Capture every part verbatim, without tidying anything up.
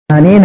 ಜ್ಞಾನೇನ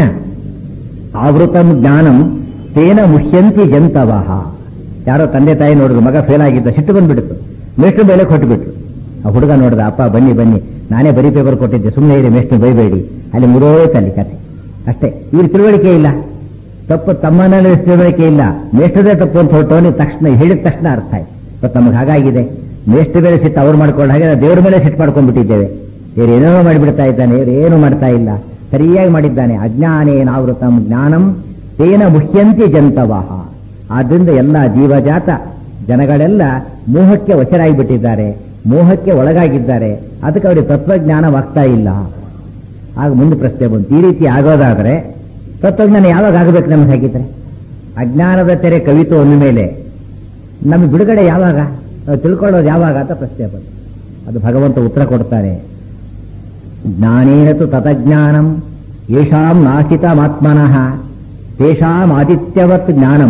ಆವೃತಂ ಜ್ಞಾನಂ ತೇನ ಮುಹ್ಯಂತಿ ಜಂತವಃ. ಯಾರೋ ತಂದೆ ತಾಯಿ ನೋಡಿದ್ರು, ಮಗ ಫೇಲ್ ಆಗಿದ್ದ, ಸಿಟ್ಟು ಬಂದ್ಬಿಡ್ತು, ಮೇಷ್ಟ್ರು ಮೇಲೆ ಕೊಟ್ಟುಬಿಟ್ರು. ಆ ಹುಡುಗ ನೋಡ್ದ, ಅಪ್ಪ ಬನ್ನಿ ಬನ್ನಿ, ನಾನೇ ಬರೀ ಪೇಪರ್ ಕೊಟ್ಟಿದ್ದೆ, ಸುಮ್ಮನೆ ಇರಿ, ಮೇಷ್ಟ್ರು ಬೈಬೇಡಿ. ಅಲ್ಲಿ ಮುರೋಯ್ತು ಅಲ್ಲಿ ಕತೆ ಅಷ್ಟೇ. ಇವ್ರ ತಿಳುವಳಿಕೆ ಇಲ್ಲ, ತಪ್ಪು ತಮ್ಮನಲ್ಲಿ ತಿಳುವಳಿಕೆ ಇಲ್ಲ, ಮೇಷ್ಟ್ರದೇ ತಪ್ಪು ಅಂತ ಹೊರಟವನಿಗೆ ತಕ್ಷಣ ಹೇಳಿದ ತಕ್ಷಣ ಅರ್ಥ ಆಯ್ತು. ಇವತ್ತು ನಮ್ಗೆ ಹಾಗಾಗಿದೆ, ಮೇಷ್ಟ್ರ ಮೇಲೆ ಸಿಟ್ಟು ಅವ್ರು ಮಾಡ್ಕೊಂಡು ಹಾಗೆ ದೇವ್ರ ಮೇಲೆ ಸಿಟ್ಟು ಮಾಡ್ಕೊಂಡ್ಬಿಟ್ಟಿದ್ದೇವೆ. ಇವ್ರು ಏನೋ ಮಾಡಿಬಿಡ್ತಾ ಇದ್ದಾನೆ, ಇವ್ರು ಏನು ಮಾಡ್ತಾ ಇಲ್ಲ, ಸರಿಯಾಗಿ ಮಾಡಿದ್ದಾನೆ. ಅಜ್ಞಾನೇನಾವೃತಂ ಜ್ಞಾನಂ ತೇನ ಮುಹ್ಯಂತಿ ಜಂತವಃ. ಆದ್ರಿಂದ ಎಲ್ಲ ಜೀವಜಾತ ಜನಗಳೆಲ್ಲ ಮೋಹಕ್ಕೆ ವಶರಾಗಿಬಿಟ್ಟಿದ್ದಾರೆ, ಮೋಹಕ್ಕೆ ಒಳಗಾಗಿದ್ದಾರೆ. ಅದಕ್ಕೆ ಅವರಿಗೆ ತತ್ವಜ್ಞಾನವಾಗ್ತಾ ಇಲ್ಲ. ಆಗ ಮುಂದೆ ಪ್ರಶ್ನೆ ಬಂತು, ಈ ರೀತಿ ಆಗೋದಾದ್ರೆ ತತ್ವಜ್ಞಾನ ಯಾವಾಗ ಆಗಬೇಕು ನಮಗೆ? ಹಾಗಿದ್ರೆ ಅಜ್ಞಾನದ ತೆರೆ ಕವಿತು ಅಂದ ಮೇಲೆ ನಮಗೆ ಬಿಡುಗಡೆ ಯಾವಾಗ, ನಾವು ತಿಳ್ಕೊಳ್ಳೋದು ಯಾವಾಗ ಅಂತ ಪ್ರಶ್ನೆ ಬಂತು. ಅದು ಭಗವಂತ ಉತ್ತರ ಕೊಡ್ತಾರೆ. ಜ್ಞಾನೇನತು ತತಜ್ಞಾನಂ ಯೇಷಾಂ ನಾಸಿತಮಾತ್ಮನಃ ತೇಷಾಂ ಆದಿತ್ಯವತ್ ಜ್ಞಾನಂ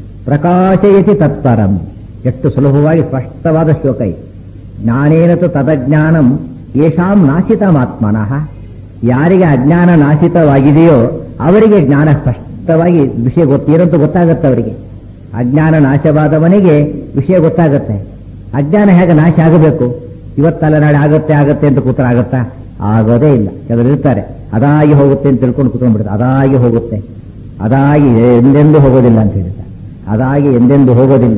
ಪ್ರಕಾಶಯತಿ ತತ್ಪರಂ. ಎಷ್ಟು ಸುಲಭವಾಗಿ ಸ್ಪಷ್ಟವಾದ ಶ್ಲೋಕ ಇದೆ. ಜ್ಞಾನೇನತು ತತಜ್ಞಾನಂ ಯೇಷಾಂ ನಾಸಿತಮಾತ್ಮನಃ. ಯಾರಿಗೆ ಅಜ್ಞಾನ ನಾಶಿತವಾಗಿದೆಯೋ ಅವರಿಗೆ ಜ್ಞಾನ ಸ್ಪಷ್ಟವಾಗಿ ವಿಷಯ ಗೊತ್ತೇನಂತೂ ಗೊತ್ತಾಗತ್ತೆ. ಅವರಿಗೆ ಅಜ್ಞಾನ ನಾಶವಾದವನಿಗೆ ವಿಷಯ ಗೊತ್ತಾಗತ್ತೆ. ಅಜ್ಞಾನ ಹೇಗೆ ನಾಶ ಆಗಬೇಕು? ಇವತ್ತಲ್ಲ ನಾಳೆ ಆಗತ್ತೆ ಆಗತ್ತೆ ಅಂತ ಕೂತ್ರ ಆಗತ್ತಾ? ಆಗೋದೇ ಇಲ್ಲ. ಕೆಲವರು ಇರ್ತಾರೆ, ಅದಾಗಿ ಹೋಗುತ್ತೆ ಅಂತ ತಿಳ್ಕೊಂಡು ಕೂತ್ಕೊಂಡ್ಬಿಡ್ತಾರೆ. ಅದಾಗಿ ಹೋಗುತ್ತೆ, ಅದಾಗಿ ಎಂದೆಂದೂ ಹೋಗೋದಿಲ್ಲ ಅಂತ ಹೇಳ್ತಾರೆ. ಅದಾಗಿ ಎಂದೆಂದೂ ಹೋಗೋದಿಲ್ಲ.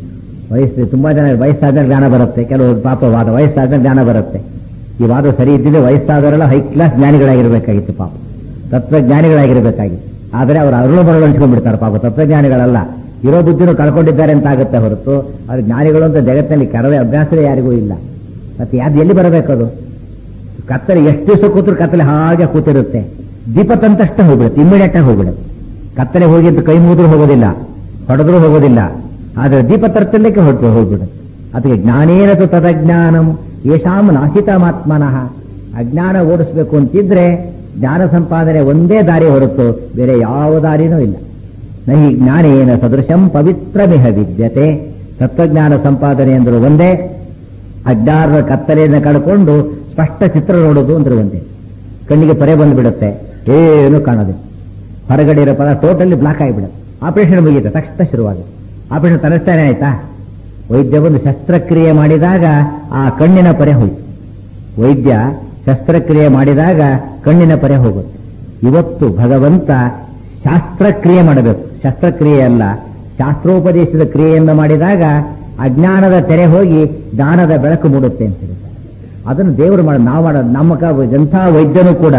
ವಯಸ್ಸು ತುಂಬಾ ಜನ ವಯಸ್ಸಾದ್ಮೇಲೆ ಜ್ಞಾನ ಬರುತ್ತೆ, ಕೆಲವರು ಪಾಪ ವಾದ ವಯಸ್ಸಾದ್ಮೇಲೆ ಜ್ಞಾನ ಬರುತ್ತೆ. ಈ ವಾದ ಸರಿ ಇದ್ದಿದ್ರೆ ವಯಸ್ಸಾದವರೆಲ್ಲ ಹೈ ಕ್ಲಾಸ್ ಜ್ಞಾನಿಗಳಾಗಿರ್ಬೇಕಾಗಿತ್ತು, ಪಾಪ ತತ್ವಜ್ಞಾನಿಗಳಾಗಿರ್ಬೇಕಾಗಿತ್ತು. ಆದರೆ ಅವರು ಅರುಳು ಬರಲು ಅನ್ಸ್ಕೊಂಡ್ಬಿಡ್ತಾರೆ, ಪಾಪ ತತ್ವಜ್ಞಾನಿಗಳಲ್ಲ. ಇರೋ ಬುದ್ಧಿನೂ ಕಳ್ಕೊಂಡಿದ್ದಾರೆ ಅಂತ ಆಗುತ್ತೆ ಹೊರತು ಅವ್ರ ಜ್ಞಾನಿಗಳು ಅಂತ ಜಗತ್ತಿನಲ್ಲಿ ಕರವೇ ಅಭ್ಯಾಸವೇ ಯಾರಿಗೂ ಇಲ್ಲ. ಮತ್ತೆ ಯಾವ್ದು ಎಲ್ಲಿ ಬರಬೇಕದು? ಕತ್ತಲೆ ಎಷ್ಟು ದಿವಸ ಕೂತ್ರು ಕತ್ತಲೆ ಹಾಗೆ ಕೂತಿರುತ್ತೆ. ದೀಪ ತಂತಷ್ಟ ಹೋಗ್ಬಿಡುತ್ತೆ, ಇಮ್ಮಿಡಿಯೇಟ್ ಆಗಿ ಹೋಗ್ಬಿಡುತ್ತೆ. ಕತ್ತಲೆ ಹೋಗಿದ್ದು ಕೈ ಮುಗಿದ್ರು ಹೋಗೋದಿಲ್ಲ, ಹೊಡೆದ್ರೂ ಹೋಗೋದಿಲ್ಲ. ಆದರೆ ದೀಪ ತರ್ತಲ್ಲಕ್ಕೆ ಹೊರಟು ಹೋಗ್ಬಿಡುತ್ತೆ. ಅದಕ್ಕೆ ಜ್ಞಾನೇನತು ತದಜ್ಞಾನಂ ಯೇಷಾಂ ನಾಶಿತಮಾತ್ಮನಃ. ಅಜ್ಞಾನ ಓಡಿಸ್ಬೇಕು ಅಂತಿದ್ರೆ ಜ್ಞಾನ ಸಂಪಾದನೆ ಒಂದೇ ದಾರಿ ಹೊರತು ಬೇರೆ ಯಾವ ದಾರಿನೂ ಇಲ್ಲ. ನಹಿ ಜ್ಞಾನೇನ ಸದೃಶಂ ಪವಿತ್ರಮಿಹ ವಿದ್ಯತೆ. ತತ್ವಜ್ಞಾನ ಸಂಪಾದನೆ ಅಂದ್ರು ಒಂದೇ, ಅಜ್ಞಾನದ ಕತ್ತಲೆಯನ್ನು ಕಳ್ಕೊಂಡು ಸ್ಪಷ್ಟ ಚಿತ್ರ ನೋಡೋದು ಅಂದ್ರೆ ಒಂದೇ. ಕಣ್ಣಿಗೆ ಪೊರೆ ಬಂದುಬಿಡುತ್ತೆ, ಏನು ಕಾಣೋದು, ಹೊರಗಡೆ ಇರೋ ಪದ ಟೋಟಲಿ ಬ್ಲಾಕ್ ಆಗಿಬಿಡುತ್ತೆ. ಆಪರೇಷನ್ ಮುಗಿಯುತ್ತೆ, ತಕ್ಷಣ ಶುರುವಾಗುತ್ತೆ. ಆಪರೇಷನ್ ತನಸ್ತಾನೆ ಆಯ್ತಾ? ವೈದ್ಯ ಒಂದು ಶಸ್ತ್ರಕ್ರಿಯೆ ಮಾಡಿದಾಗ ಆ ಕಣ್ಣಿನ ಪೊರೆ ಹೋಯ್ತು. ವೈದ್ಯ ಶಸ್ತ್ರಕ್ರಿಯೆ ಮಾಡಿದಾಗ ಕಣ್ಣಿನ ಪೊರೆ ಹೋಗುತ್ತೆ. ಇವತ್ತು ಭಗವಂತ ಶಾಸ್ತ್ರಕ್ರಿಯೆ ಮಾಡಬೇಕು, ಶಸ್ತ್ರಕ್ರಿಯೆ ಅಲ್ಲ, ಶಾಸ್ತ್ರೋಪದೇಶದ ಕ್ರಿಯೆಯನ್ನು ಮಾಡಿದಾಗ ಅಜ್ಞಾನದ ತೆರೆ ಹೋಗಿ ಜ್ಞಾನದ ಬೆಳಕು ಮೂಡುತ್ತೆ ಅಂತ ಹೇಳ್ತಾರೆ. ಅದನ್ನು ದೇವರು ಮಾಡ ನಾವು ಮಾಡೋದು. ನಮ್ಮ ಎಂಥ ವೈದ್ಯನೂ ಕೂಡ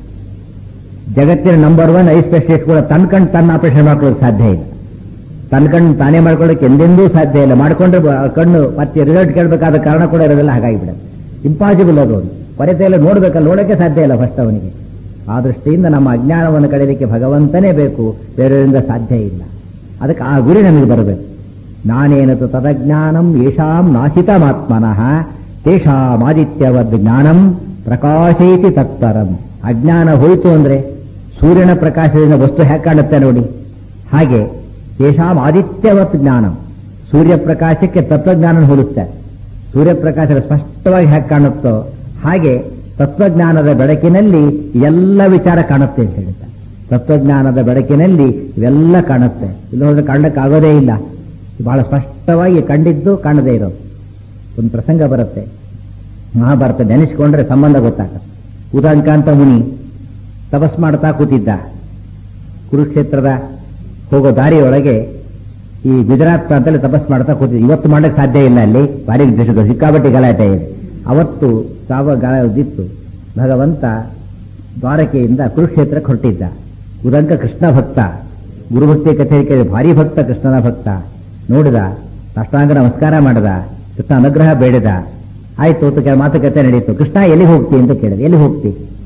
ಜಗತ್ತಿನ ನಂಬರ್ ಒನ್ ಐ ಸ್ಪೆಷಲಿಸ್ಟ್ ಕೂಡ ತನ್ನ ಕಣ್ಣು ತನ್ನ ಆಪರೇಷನ್ ಮಾಡ್ಕೊಳ್ಳೋಕೆ ಸಾಧ್ಯ ಇಲ್ಲ. ತನ್ನ ಕಣ್ಣು ತಾನೇ ಮಾಡ್ಕೊಳ್ಳೋಕೆ ಎಂದೆಂದೂ ಸಾಧ್ಯ ಇಲ್ಲ. ಮಾಡಿಕೊಂಡ್ರೆ ಕಣ್ಣು ಮತ್ತೆ ರಿಸಲ್ಟ್ ಕೇಳಬೇಕಾದ ಕಾರಣ ಕೂಡ ಇರೋದಿಲ್ಲ, ಹಾಗಾಗಿಬಿಡುತ್ತೆ. ಇಂಪಾಸಿಬಲ್ ಅದು. ಕೊರತೆಯಲ್ಲ ನೋಡ್ಬೇಕಲ್ಲ, ನೋಡೋಕೆ ಸಾಧ್ಯ ಇಲ್ಲ ಫಸ್ಟ್ ಅವನಿಗೆ. ಆ ದೃಷ್ಟಿಯಿಂದ ನಮ್ಮ ಅಜ್ಞಾನವನ್ನು ಕಳೆಯಲಿಕ್ಕೆ ಭಗವಂತನೇ ಬೇಕು, ಬೇರೆಯವರಿಂದ ಸಾಧ್ಯ ಇಲ್ಲ. ಅದಕ್ಕೆ ಆ ಗುರಿ ನಮಗೆ ಬರಬೇಕು. ನಾನೇನತು ತದಜ್ಞಾನಂ ಯೇಷಾಂ ನಾಶಿತಮಾತ್ಮನಃ ತೇಷಾಂ ಆದಿತ್ಯವದ್ ಜ್ಞಾನಂ ಪ್ರಕಾಶಯತಿ ತತ್ಪರಂ. ಅಜ್ಞಾನ ಹೋಯಿತು ಅಂದ್ರೆ ಸೂರ್ಯನ ಪ್ರಕಾಶದಿಂದ ವಸ್ತು ಹೇಗೆ ಕಾಣುತ್ತೆ ನೋಡಿ, ಹಾಗೆ ತೇಷಾಂ ಆದಿತ್ಯವತ್ ಜ್ಞಾನಂ. ಸೂರ್ಯ ಪ್ರಕಾಶಕ್ಕೆ ತತ್ವಜ್ಞಾನ ಹೋಲುತ್ತೆ. ಸೂರ್ಯಪ್ರಕಾಶ ಸ್ಪಷ್ಟವಾಗಿ ಹೇಗೆ ಕಾಣುತ್ತೋ ಹಾಗೆ ತತ್ವಜ್ಞಾನದ ಬೆಳಕಿನಲ್ಲಿ ಎಲ್ಲ ವಿಚಾರ ಕಾಣುತ್ತೆ ಅಂತ ಹೇಳುತ್ತೆ. ತತ್ವಜ್ಞಾನದ ಬೆಳಕಿನಲ್ಲಿ ಇವೆಲ್ಲ ಕಾಣುತ್ತೆ. ಇಲ್ಲ ಹೋದ್ರೆ ಕಾಣಕ್ಕಾಗೋದೇ ಇಲ್ಲ. ಬಹಳ ಸ್ಪಷ್ಟವಾಗಿ ಕಂಡಿದ್ದು ಕಾಣದೇ ಇರೋದು. ಒಂದು ಪ್ರಸಂಗ ಬರುತ್ತೆ, ಮಹಾಭಾರತ ನೆನೆಸಿಕೊಂಡ್ರೆ ಸಂಬಂಧ ಗೊತ್ತಾಗುತ್ತೆ. ಉದಂಕಾಂತ ಮುನಿ ತಪಸ್ ಮಾಡ್ತಾ ಕೂತಿದ್ದ. ಕುರುಕ್ಷೇತ್ರದ ಹೋಗೋ ದಾರಿಯೊಳಗೆ ಈ ಗುಜರಾತ್ ಪ್ರಾಂತದಲ್ಲಿ ತಪಸ್ ಮಾಡ್ತಾ ಕೂತಿದ್ದ. ಇವತ್ತು ಮಾಡಕ್ಕೆ ಸಾಧ್ಯ ಇಲ್ಲ, ಅಲ್ಲಿ ಭಾರಿ ಸಿಕ್ಕಾಪಟ್ಟಿ ಗಲಾಟೆ ಇದೆ. ಅವತ್ತು ಸಾವ ಗಾಳಿತ್ತು. ಭಗವಂತ ದ್ವಾರಕೆಯಿಂದ ಕುರುಕ್ಷೇತ್ರಕ್ಕೆ ಹೊರಟಿದ್ದ. ಉದಂಕ ಕೃಷ್ಣ ಭಕ್ತ, ಗುರುಭಕ್ತಿ ಕಥೆ ಕೇಳಿ ಭಾರಿ ಭಕ್ತ, ಕೃಷ್ಣನ ಭಕ್ತ. ನೋಡಿದ, ಅಷ್ಟಾಂಗ ನಮಸ್ಕಾರ ಮಾಡಿದ, ಕೃಷ್ಣ ಅನುಗ್ರಹ ಬೇಡಿದ. ಆಯ್ತು, ಕೆಲ ಮಾತುಕತೆ ನಡೀತು. ಕೃಷ್ಣ ಎಲ್ಲಿ ಹೋಗ್ತಿ ಅಂತ ಕೇಳಿದ. ಎಲ್ಲಿ ಹೋಗ್ತಿ?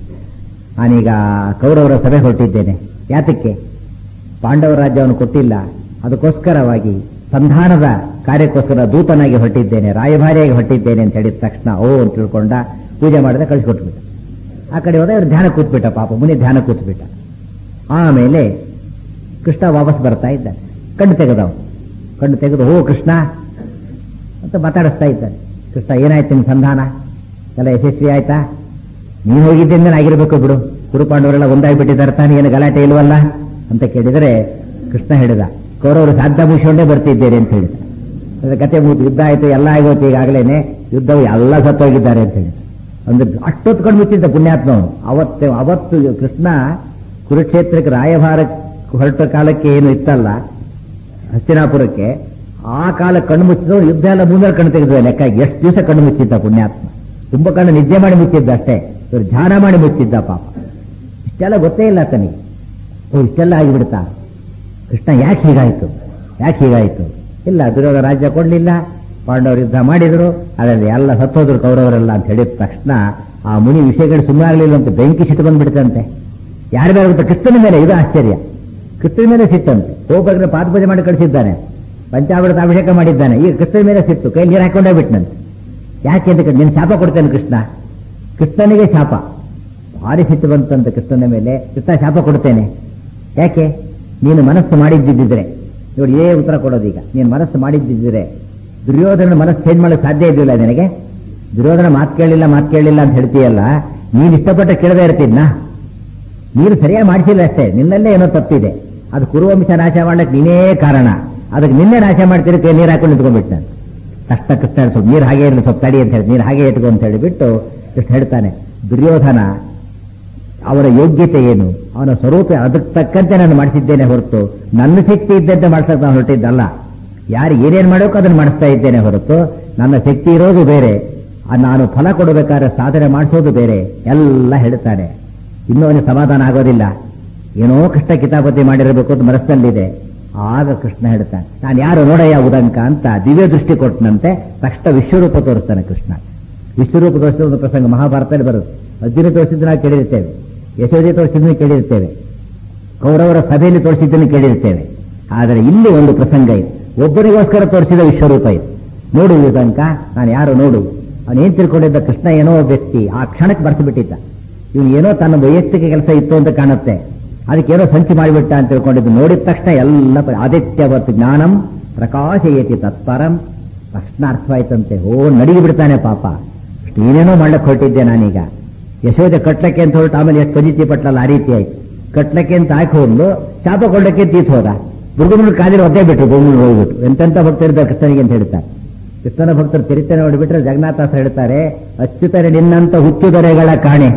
ನಾನೀಗ ಕೌರವರ ಸಭೆ ಹೊರಟಿದ್ದೇನೆ. ಯಾತಕ್ಕೆ? ಪಾಂಡವ ರಾಜ್ಯವನ್ನು ಕೊಟ್ಟಿಲ್ಲ, ಅದಕ್ಕೋಸ್ಕರವಾಗಿ ಸಂಧಾನದ ಕಾರ್ಯಕ್ಕೋಸ್ಕರ ದೂತನಾಗಿ ಹೊರಟಿದ್ದೇನೆ, ರಾಯಭಾರಿಯಾಗಿ ಹೊರಟಿದ್ದೇನೆ ಅಂತ ಹೇಳಿದ ತಕ್ಷಣ ಓ ಅಂತ ತಿಳ್ಕೊಂಡ. ಪೂಜೆ ಮಾಡಿದ, ಕಳಿಸ್ಕೊಟ್ಬಿಟ್ಟ. ಆ ಕಡೆ ಹೋದ, ಇವ್ರು ಧ್ಯಾನ ಕೂತ್ಬಿಟ್ಟ. ಪಾಪ ಮುನಿ ಧ್ಯಾನ ಕೂತ್ಬಿಟ್ಟ. ಆಮೇಲೆ ಕೃಷ್ಣ ವಾಪಸ್ ಬರ್ತಾ ಇದ್ದ. ಕಣ್ಣು ತೆಗೆದವ. ಕಣ್ಣು ತೆಗೆದು ಓ ಕೃಷ್ಣ ಅಂತ ಮಾತಾಡಿಸ್ತಾ ಇದ್ದಾನೆ. ಕೃಷ್ಣ ಏನಾಯ್ತು ನಿಮ್ಮ ಸಂಧಾನ? ಎಲ್ಲ ಯಶಸ್ವಿ ಆಯ್ತಾ? ನೀನು ಹೋಗಿದ್ದಿಂದ ಆಗಿರ್ಬೇಕು ಬಿಡು, ಕುರುಪಾಂಡವರೆಲ್ಲ ಒಂದಾಗಿಬಿಟ್ಟಿದ್ದಾರೆ ತಾನೇ, ಏನು ಗಲಾಟೆ ಇಲ್ವಲ್ಲ ಅಂತ ಕೇಳಿದರೆ ಕೃಷ್ಣ ಹೇಳಿದ, ಕೌರವರು ಸಾಧ್ಯ ಮುಗಿಸ್ಕೊಂಡೇ ಬರ್ತಿದ್ದೇನೆ ಅಂತ ಹೇಳಿದ. ಅದ್ರ ಕತೆ ಮುಗಿದು ಯುದ್ಧ ಆಯಿತು, ಎಲ್ಲ ಆಗೋತು, ಈಗಾಗಲೇ ಯುದ್ಧವು ಎಲ್ಲ ಸತ್ತೋಗಿದ್ದಾರೆ ಅಂತ ಹೇಳಿ ಅಂದ್ರೆ ಅಷ್ಟೊತ್ತು ಕಣ್ಣು ಮುಚ್ಚಿದ್ದ ಪುಣ್ಯಾತ್ಮವನು. ಅವತ್ತು ಅವತ್ತು ಕೃಷ್ಣ ಕುರುಕ್ಷೇತ್ರಕ್ಕೆ ರಾಯಭಾರ ಹೊರಟ ಕಾಲಕ್ಕೆ ಏನು ಇತ್ತಲ್ಲ ಹಸ್ತಿನಾಪುರಕ್ಕೆ, ಆ ಕಾಲ ಕಣ್ಣು ಮುಚ್ಚಿದವರು ಯುದ್ಧ ಎಲ್ಲ ಮುಂದೆ ಕಣ್ಣು ತೆಗೆದ ಲೆಕ್ಕ ಎಷ್ಟು ದಿವಸ ಕಣ್ಣು ಮುಚ್ಚಿದ್ದ ಪುಣ್ಯಾತ್ಮ. ತುಂಬ ಕಣ್ಣು ನಿದ್ದೆ ಮಾಡಿ ಮುಚ್ಚಿದ್ದ ಅಷ್ಟೇ, ಇವರು ಧ್ಯಾನ ಮಾಡಿ ಮುಚ್ಚಿದ್ದ ಪಾಪ. ಇಷ್ಟೆಲ್ಲ ಗೊತ್ತೇ ಇಲ್ಲ ಆತನಿಗೆ. ಓ ಇಷ್ಟೆಲ್ಲ ಆಗಿಬಿಡ್ತಾ, ಕೃಷ್ಣ ಯಾಕೆ ಹೀಗಾಯಿತು ಯಾಕೆ ಹೀಗಾಯಿತು ಇಲ್ಲ, ದುರ್ಯೋಧನ ರಾಜ್ಯ ಕೊಡಲಿಲ್ಲ, ಪಾಂಡವರು ಯುದ್ಧ ಮಾಡಿದ್ರು, ಅದರಲ್ಲಿ ಎಲ್ಲ ಸತ್ತೋದ್ರು ಕೌರವರೆಲ್ಲ ಅಂತ ಹೇಳಿದ ತಕ್ಷಣ ಆ ಮುನಿ ವಿಷಯಗಳು ಸುಮ್ಮನಾಗಲಿಲ್ಲ ಅಂತ ಬೆಂಕಿ ಸಿಟ್ಟು ಬಂದ್ಬಿಡ್ತಂತೆ. ಯಾರ ಮೇಲೆ ಗೊತ್ತಾ? ಕೃಷ್ಣನ ಮೇಲೆ. ಇದು ಆಶ್ಚರ್ಯ, ಕೃಷ್ಣನ ಮೇಲೆ ಸಿಟ್ಟಂತೆ. ಹೋಗ್ಬೇಕಾದ್ರೆ ಪಾದಪೂಜೆ ಮಾಡಿ ಕಳಿಸಿದ್ದಾನೆ, ಪಂಚಾಮೃತ ಅಭಿಷೇಕ ಮಾಡಿದ್ದಾನೆ, ಈಗ ಕೃಷ್ಣನ ಮೇಲೆ ಸಿಟ್ಟು, ಕೈ ನೀರು ಹಾಕೊಂಡೇ ಬಿಟ್ಟನಂತೆ. ಯಾಕೆ ಅಂತ ನೀನು ಶಾಪ ಕೊಡ್ತೇನೆ ಕೃಷ್ಣ, ಕೃಷ್ಣನಿಗೆ ಶಾಪ. ಭಾರಿ ಸಿಟ್ಟು ಬಂತಂತೆ ಕೃಷ್ಣನ ಮೇಲೆ. ಕೃಷ್ಣ ಶಾಪ ಕೊಡ್ತೇನೆ, ಯಾಕೆ? ನೀನು ಮನಸ್ಸು ಮಾಡಿದ್ದಿದ್ರೆ ನೋಡಿ, ಏ ಉತ್ತರ ಕೊಡೋದೀಗ. ನೀನು ಮನಸ್ಸು ಮಾಡಿದ್ದಿದ್ರೆ ದುರ್ಯೋಧನ ಮನಸ್ಸು ಚೇಂಜ್ ಮಾಡಕ್ಕೆ ಸಾಧ್ಯ ಇದೆಯಲ್ಲ ನಿನಗೆ. ದುರ್ಯೋಧನ ಮಾತು ಕೇಳಿಲ್ಲ ಮಾತು ಕೇಳಿಲ್ಲ ಅಂತ ಹೇಳ್ತೀಯಲ್ಲ, ನೀನು ಇಷ್ಟಪಟ್ಟ ಕೇಳದೇ ಇರ್ತಿದ್ನ. ನೀನು ಸರಿಯಾಗಿ ಮಾಡಿಸಿಲ್ಲ ಅಷ್ಟೇ, ನಿನ್ನಲ್ಲೇ ಏನೋ ತಪ್ಪಿದೆ. ಅದು ಕುರುವಂಶ ನಾಶ ಮಾಡ್ಲಿಕ್ಕೆ ನೀನೇ ಕಾರಣ, ಅದಕ್ಕೆ ನಿನ್ನೆ ನಾಶ ಮಾಡ್ತೀರಿ, ಕೈ ನೀರು ಹಾಕೊಂಡು ನಿಂತ್ಕೊಂಡ್ಬಿಟ್ಟ. ಕಷ್ಟ ಕೃಷ್ಣ ಸ್ವಲ್ಪ ನೀರು ಹಾಗೆ ಇರಲಿ, ಸ್ವಲ್ಪ ತಡಿ ಅಂತ ಹೇಳಿ ನೀರು ಹಾಗೆ ಇಟ್ಕೊ ಅಂತ ಹೇಳಿಬಿಟ್ಟು ಕೃಷ್ಣ ಹೇಳ್ತಾನೆ, ದುರ್ಯೋಧನ ಅವರ ಯೋಗ್ಯತೆ ಏನು, ಅವನ ಸ್ವರೂಪ ಅದಕ್ಕೆ ತಕ್ಕಂತೆ ನಾನು ಮಾಡಿಸಿದ್ದೇನೆ ಹೊರತು ನನ್ನ ಶಕ್ತಿ ಇದ್ದಂತೆ ಮಾಡಿಸಕ್ಕೆ ನಾನು ಹೊರಟಿದ್ದಲ್ಲ. ಯಾರು ಏನೇನು ಮಾಡೋಕೆ ಅದನ್ನು ಮಾಡಿಸ್ತಾ ಇದ್ದೇನೆ ಹೊರತು ನನ್ನ ಶಕ್ತಿ ಇರೋದು ಬೇರೆ, ನಾನು ಫಲ ಕೊಡಬೇಕಾದ್ರೆ ಸಾಧನೆ ಮಾಡಿಸೋದು ಬೇರೆ ಎಲ್ಲ ಹೇಳ್ತಾನೆ. ಇನ್ನೂ ಅವನಿಗೆ ಸಮಾಧಾನ ಆಗೋದಿಲ್ಲ, ಏನೋ ಕಷ್ಟ ಕಿತಾಪತಿ ಮಾಡಿರಬೇಕು ಅಂತ ಮನಸ್ಸಲ್ಲಿದೆ. ಆಗ ಕೃಷ್ಣ ಹೇಳ್ತಾನೆ, ನಾನು ಯಾರು ನೋಡಯ್ಯ ಉದಂಕ ಅಂತ ದಿವ್ಯ ದೃಷ್ಟಿ ಕೊಟ್ಟನಂತೆ. ತಕ್ಷಣ ವಿಶ್ವರೂಪ ತೋರಿಸ್ತಾನೆ ಕೃಷ್ಣ. ವಿಶ್ವರೂಪ ತೋರಿಸಿದ ಒಂದು ಪ್ರಸಂಗ ಮಹಾಭಾರತದಲ್ಲಿ ಬರುತ್ತೆ. ಅರ್ಜುನ ತೋರಿಸಿದ್ದು ನಾವು ಕೇಳಿರ್ತೇವೆ, ಯಶೋಧೆ ತೋರಿಸಿದ್ದನ್ನು ಕೇಳಿರ್ತೇವೆ, ಕೌರವರ ಸಭೆಯಲ್ಲಿ ತೋರಿಸಿದ್ದನ್ನು ಕೇಳಿರ್ತೇವೆ. ಆದರೆ ಇಲ್ಲಿ ಒಂದು ಪ್ರಸಂಗ ಇದೆ, ಒಬ್ಬರಿಗೋಸ್ಕರ ತೋರಿಸಿದ ವಿಶ್ವರೂಪ ಇದೆ. ನೋಡು ಉದಂಕ, ನಾನು ಯಾರು ನೋಡು. ಅವನೇನ್ ತಿಳ್ಕೊಂಡಿದ್ದ, ಕೃಷ್ಣ ಏನೋ ವ್ಯಕ್ತಿ ಆ ಕ್ಷಣಕ್ಕೆ ಬರ್ಸಿಬಿಟ್ಟಿದ್ದ. ಇವನು ಏನೋ ತನ್ನ ವೈಯಕ್ತಿಕ ಕೆಲಸ ಇತ್ತು ಅಂತ ಕಾಣುತ್ತೆ, ಅದಕ್ಕೇನೋ ಸಂಚು ಮಾಡಿಬಿಟ್ಟ ಅಂತ ತಿಳ್ಕೊಂಡಿದ್ದು. ನೋಡಿದ ತಕ್ಷಣ ಎಲ್ಲ ಆದಿತ್ಯವತ್ ಜ್ಞಾನಂ ಪ್ರಕಾಶಯತಿ ತತ್ಪರಂ. ತಕ್ಷಣ ಅರ್ಥವಾಯ್ತಂತೆ. ಓ ನಡಿಗೆ ಬಿಡ್ತಾನೆ ಪಾಪ, ನೀನೇನೋ ಮಾಡ್ಲಿಕ್ಕೆ ಹೊರಟಿದ್ದೆ ನಾನೀಗ. ಯಶೋದೆ ಕಟ್ಲಕ್ಕೆ ಅಂತ ಹೊರಟು ಆಮೇಲೆ ಎಷ್ಟು ಪಜಿತಿ ಪಟ್ಲಲ್ಲ ಆ ರೀತಿ ಆಯ್ತು. ಕಟ್ಲಕ್ಕೆ ಅಂತ ಹಾಕಿ ಹೋಗ್ಲು ಶಾಪ ಕೊಡ್ಲಕ್ಕೆ ತೀತ್ ಹೋದ. ಮೃಗಮೂಲ ಕಾಲಿನ ಒದ್ದೇ ಬಿಟ್ರು, ಭೂಮಿ ಹೋಗ್ಬಿಟ್ಟು. ಎಂತೆಂತ ಭಕ್ತರಿದ್ದಾರೆ ಕೃಷ್ಣನಿಗೆ ಅಂತ ಹೇಳ್ತಾರೆ. ಕೃಷ್ಣನ ಭಕ್ತರು ಚರಿತ್ರೆ ನೋಡಿಬಿಟ್ರೆ ಜಗನ್ನಾಥಾಸ ಹೇಳ್ತಾರೆ, ಅಚ್ಯುತರೆ ನಿನ್ನಂತ ಹುಚ್ಚುದರೆಗಳ ಕಾಣೆ.